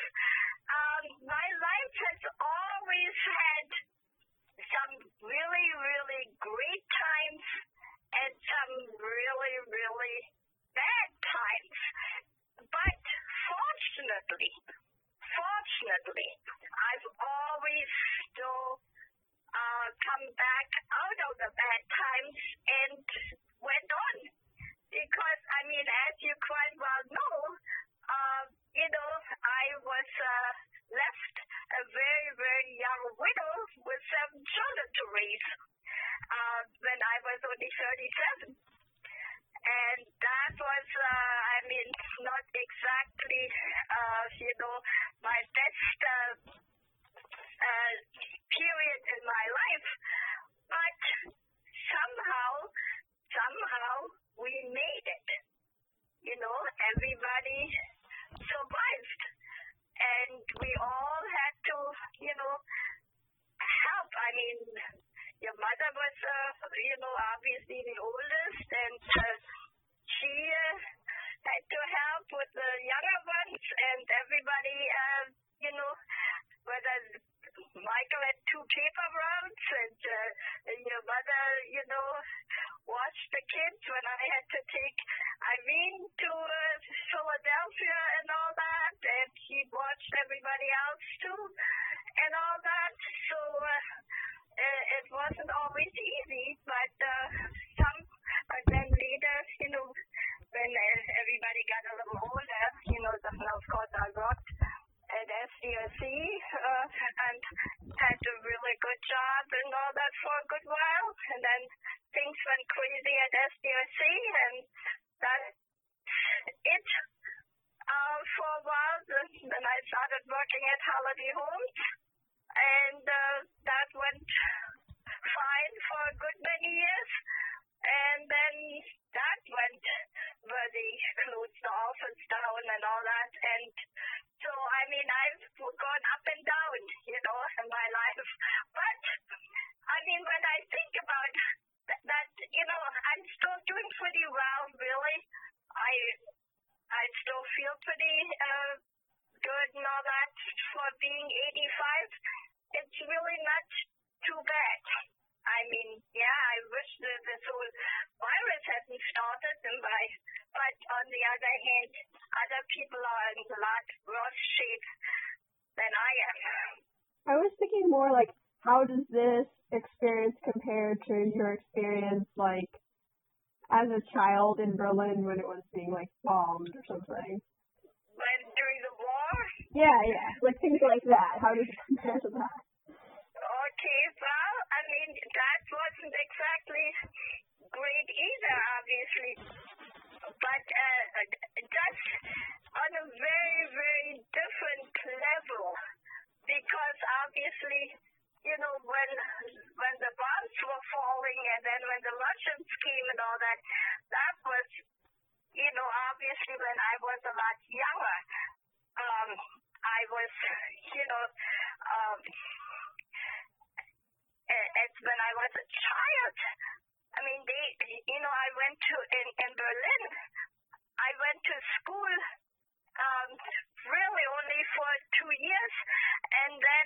has always had some really, really great times and some really, really bad times. But fortunately, I've always still come back out of the bad times and went on. Because, as you quite well know, I mother was, obviously the oldest, and she had to help with the younger ones, and everybody, whether Michael had two paper routes, and your mother, watched the kids when I had to take Irene to Philadelphia and all that, and she watched everybody else too, and all that. So it wasn't always easy, but then later, when everybody got a little older, of course I worked at SDRC and had a really good job and all that for a good while, and then things went crazy at SDRC, and that it for a while. Then I started working at Holiday Homes, and that went fine for a good many years, and then that went where they closed the office down and all that, and so I've gone up and down, in my life, but when I think about that, I'm still doing pretty well, really. I still feel pretty good and all that for being 85. It's really not too bad. I wish that this whole virus hadn't started, but on the other hand, other people are in a lot worse shape than I am. I was thinking more like, how does this experience compare to your experience, like, as a child in Berlin when it was being, like, bombed or something? When during the war? Yeah, like things like that. How does it compare to that? Okay, well, that wasn't exactly great either, obviously, but just on a very, very different level, because obviously, when the bombs were falling, and then when the Russians came and all that, that was, obviously when I was a lot younger, I was, as when I was a child, I went to, in Berlin, I went to school really only for 2 years, and then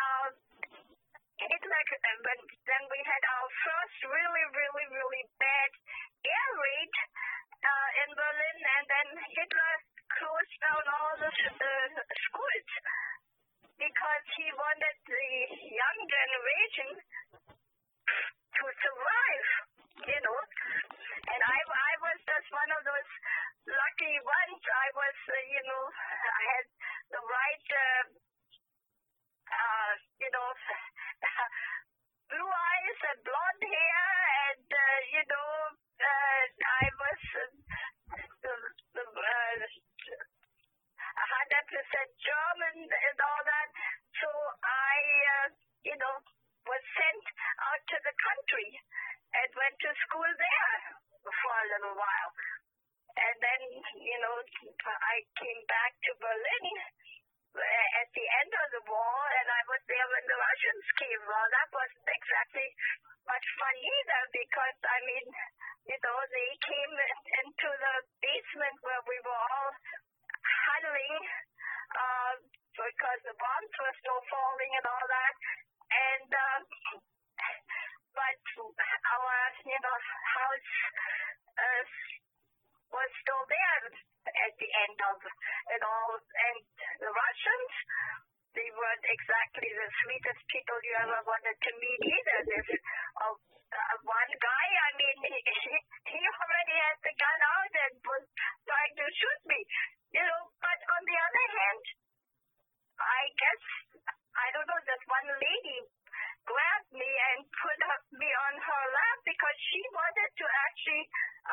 then we had our first really, really, really bad air raid in Berlin, and then Hitler closed down all the schools because he wanted the young generation to survive, And I was just one of those lucky ones. I was, I had the right, blue eyes and blonde hair, and, I was 100% German and all that. So I, was sent out to the country and went to school there for a little while. And then, I came back to Berlin at the end of the war, and I was there when the Russians came. Well, that wasn't exactly much fun either, because, they came into the basement where we were all huddling, because the bombs were still falling and all that. And, but our, house was still there at the end of it all. And the Russians, they weren't exactly the sweetest people you ever wanted to meet either. There's one guy, he already had the gun out and was trying to shoot me, But on the other hand, I guess, I don't know, this one lady grabbed me and put me on her lap because she wanted to actually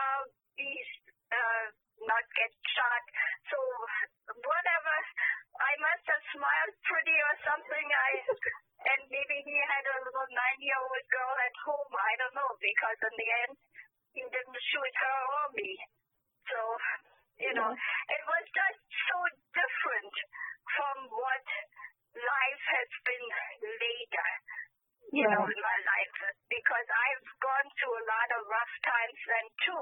not get shot. So whatever, I must have smiled pretty or something. And maybe he had a little 9-year-old girl at home. I don't know, because in the end, he didn't shoot her or me. So, it was just so different from what life has been later, in my life. Because rough times then too.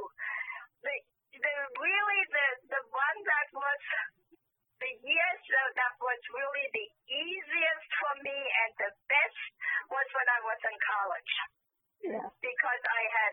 The one that was the years that was really the easiest for me and the best was when I was in college. Yeah. Because I had,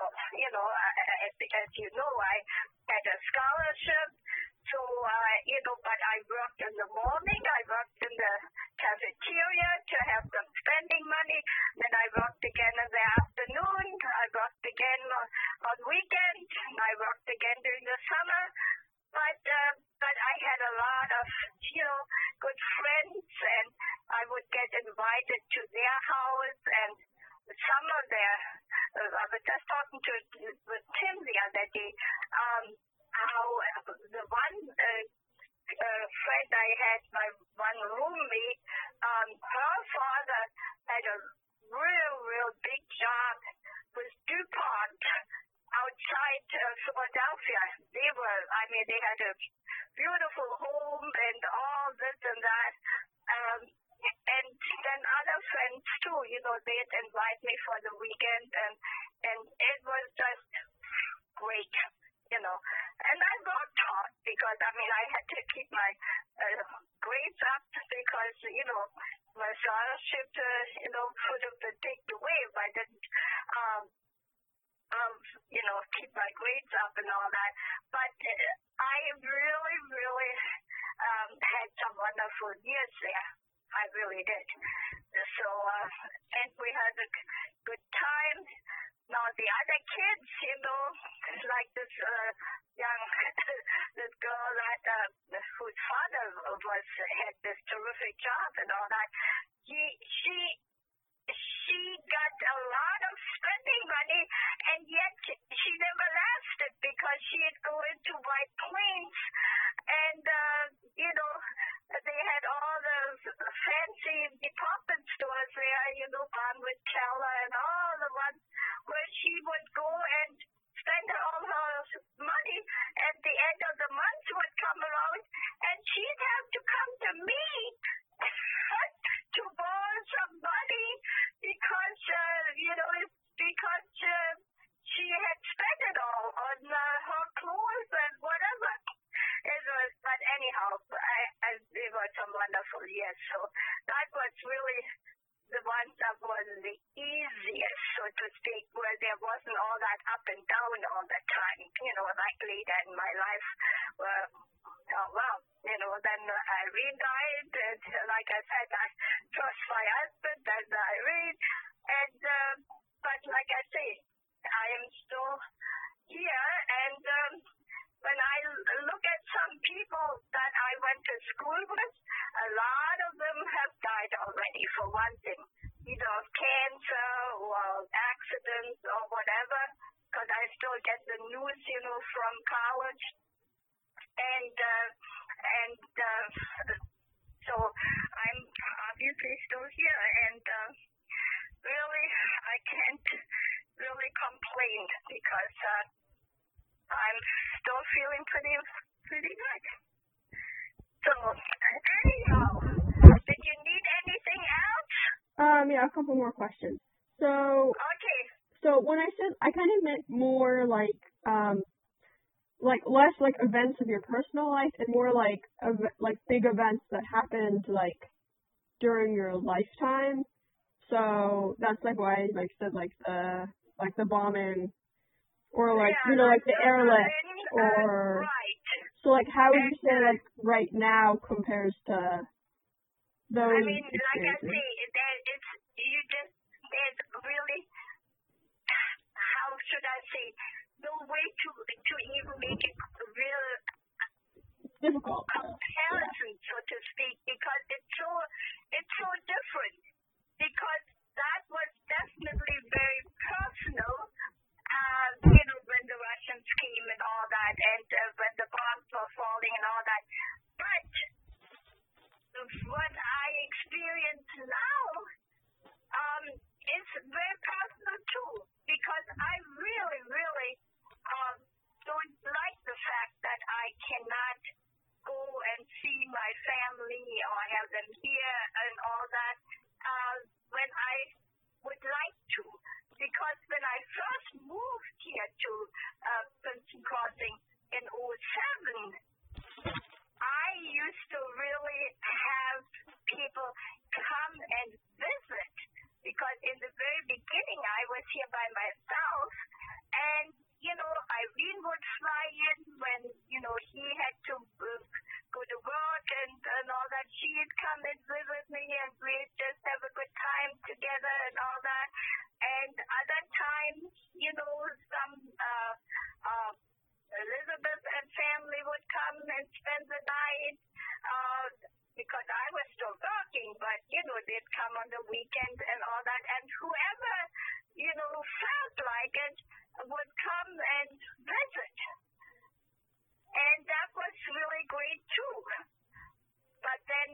as you know, I had a scholarship. So, but I worked in the morning. I worked in the cafeteria to have them spending money. Then I worked again in the afternoon. I worked again on weekends. I worked again during the summer. But I had a lot of, good friends, and I would get invited to their house, and some of I was just talking with Tim the other day, how the one friend I had, my one roommate, her father had a real big job with DuPont outside Philadelphia. They had a beautiful home and all this and that. And then other friends too, they'd invite me for the weekend, and it was just great, And I worked hard because, I had to keep my grades up because, my scholarship, could have been taken away if I didn't, keep my grades up and all that. But I really had some wonderful years there. I really did. So, and we had a good time. Now, the other kids, like this this girl whose father had this terrific job and all that, she got a lot of spending money, and yet she never lasted because she'd go into White Plains, and, they had all the fancy department stores there, Bonwit Keller and all the ones where she would go and spend all her money. At the end of the month would come around, and she'd have to come to me to borrow some money because she had spent it all on her clothes and whatever. But anyhow, it was some wonderful years. So that was really the one that was the easiest, so to speak, where there wasn't all that up and down all the time, like later in my life. Then Irene died, and like I said, I lost my husband, and Irene, and, but like I say, I am still here, and when I look at some people that I went to school with, a lot of them have died already, for one thing, either of cancer or accidents or whatever, because I still get the news, from college. And so I'm obviously still here, and really, I can't really complain because I'm still feeling pretty good. So, anyhow, did you need anything else? Yeah, a couple more questions. So, okay. So when I said, I kind of meant more like less like events of your personal life and more like big events that happened like during your lifetime. So that's like why I said the bombing or the airlift or right. So how would you say right now compares to those experiences? Like I say, there's really, how should I say, no way to even make it real difficult comparison, so to speak, because it's so different. Because that was definitely very personal, when the Russians came and all that, and when the bombs were falling and all that. But what I experience now here by myself. And, Irene would fly in when, he had to go to work and all that. She'd come and visit me and we'd just have a good time together and all that. And other times, some Elizabeth and family would come and spend the night because I was still working, but, they'd come on the weekend and all that. And whoever, felt like it would come and visit. And that was really great, too. But then,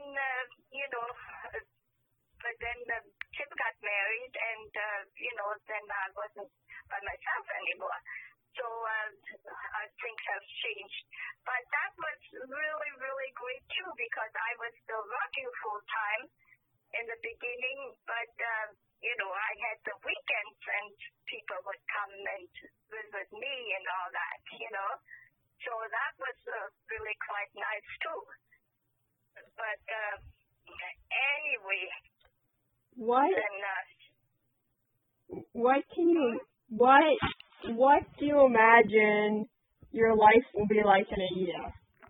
Chip got married and, then I wasn't by myself anymore. So things have changed. But that was really, really great, too, because I was still working full-time in the beginning. But, I had the weekends and people would come and visit me and all that, So that was really quite nice, too. But anyway. What do you imagine your life will be like in a year?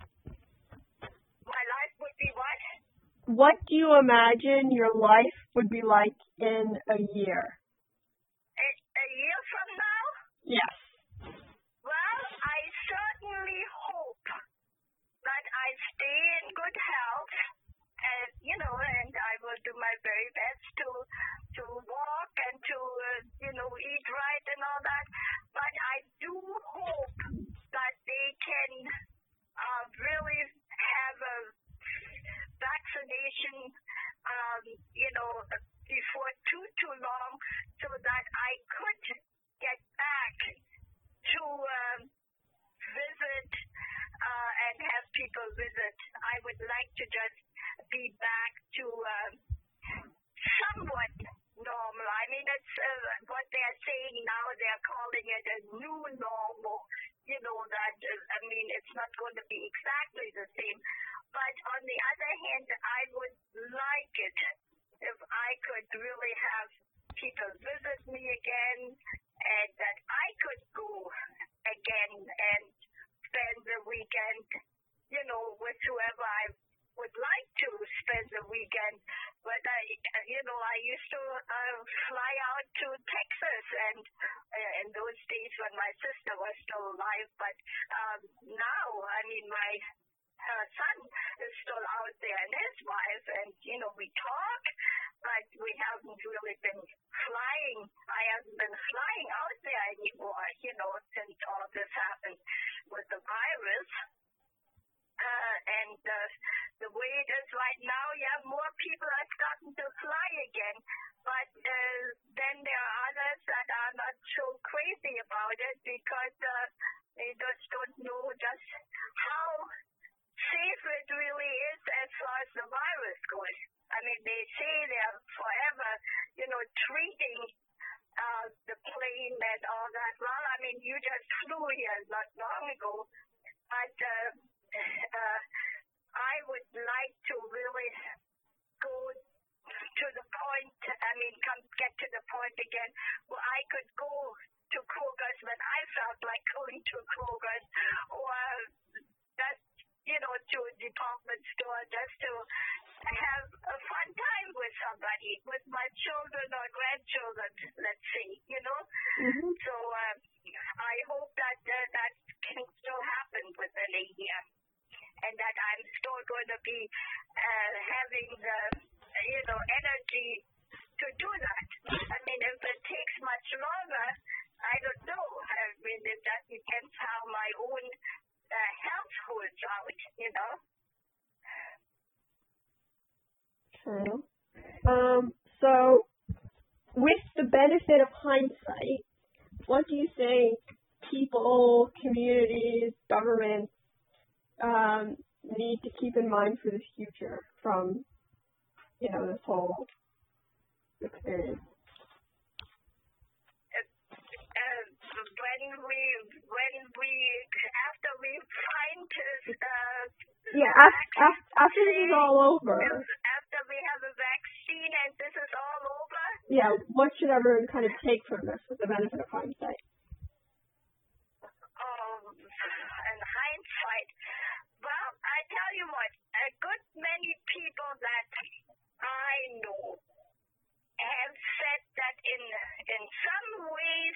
My life would be what? What do you imagine your life would be like in a year? A year from now? Yes. Well, I certainly hope that I stay in good health and, and I will do my very best to walk and to, eat right and all that. But I do hope that they can really have a vaccination, before too long so that I could get back to visit and have people visit. I would like to just be back to somewhat normal. I mean, it's what they're saying now. They're calling it a new normal. It's not going to be exactly the same. But on the other hand, I would like it if I could really have people visit me again and that I could go again and spend the weekend, with whoever I would like to spend the weekend. But I used to fly out to Texas and in those days when my sister was still alive. But now, my son is still out there and his wife, and we talk, but we haven't really been flying. I haven't been flying out there anymore, since all this happened with the virus. And the way it is right now, more people are starting to fly again. But then there are others that are not so crazy about it because they just don't know just how safe it really is as far as the virus goes. They say they're forever, treating the plane and all that. Well, you just flew here not long ago. But I would like to really go to the point, get to the point again where I could go to Kroger's when I felt like going to Kroger's or just, to a department store just to have a fun time with somebody, with my children or grandchildren, let's say, Mm-hmm. So I hope that that can still happen within a year and that I'm still going to be having the, energy to do that. If it takes much longer, I don't know. That depends how my own health holds out, True. So, with the benefit of hindsight, what do you think people, communities, governments need to keep in mind for the future from, this whole experience? After we find after this is all over. After we have a vaccine and this is all over? what should everyone kind of take from this with the benefit of hindsight? In hindsight, well, I tell you what, a good many people that I know have said that in some ways,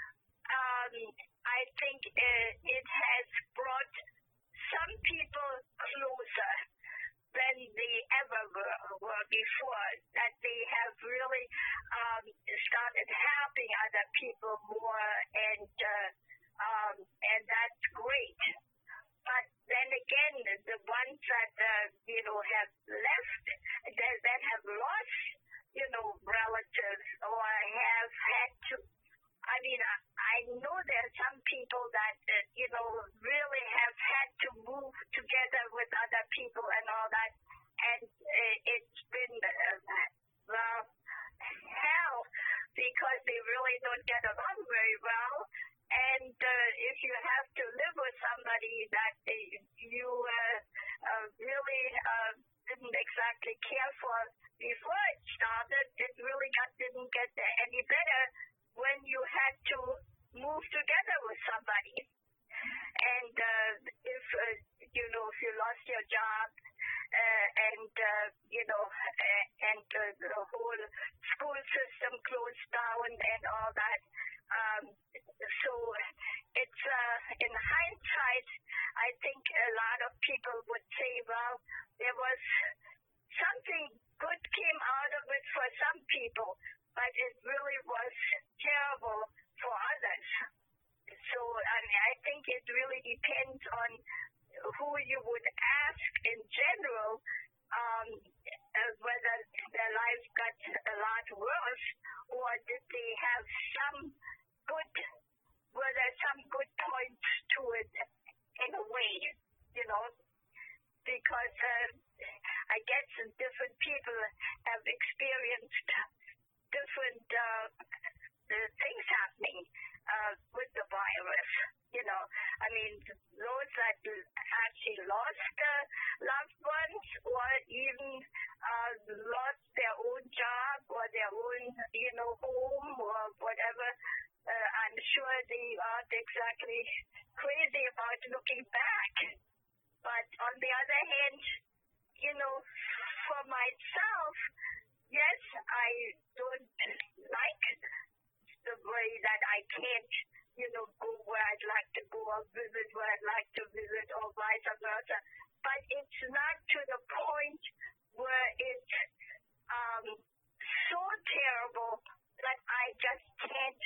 I think it has brought some people closer than they ever were before, that they have really started helping other people more, and that's great. But then again, the ones that have left, that have lost, relatives, or have had to. I mean, I know there are some people that really have had to move together with other people and all that, and it's been hell, because they really don't get along very well. And if you have to live with somebody that you really didn't exactly care for before it started, it really didn't get any better when you had to move together with somebody. And if you lost your job, and the whole school system closed down and all that. So it's in hindsight, I think a lot of people would say, well, there was something good came out of it for some people, but it really was terrible for others. So I think it really depends on who you would ask in general, whether their lives got a lot worse, or did they have were there some good points to it in a way, because I guess different people have experienced different things happening with the virus. I mean, those that actually lost loved ones, or even lost their own job, or their own, home, or whatever. I'm sure they aren't exactly crazy about looking back. But on the other hand, for myself, yes, I don't like the way that I can't, go where I'd like to go, or visit where I'd like to visit, or vice versa. But it's not to the point where it's so terrible that I just can't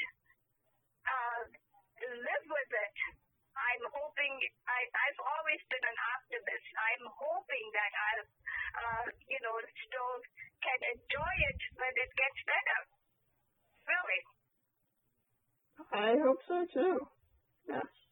live with it. I'm hoping, I've always been an optimist. I'm hoping that I'll, still can enjoy it when it gets better. Really. I hope so too. Yes.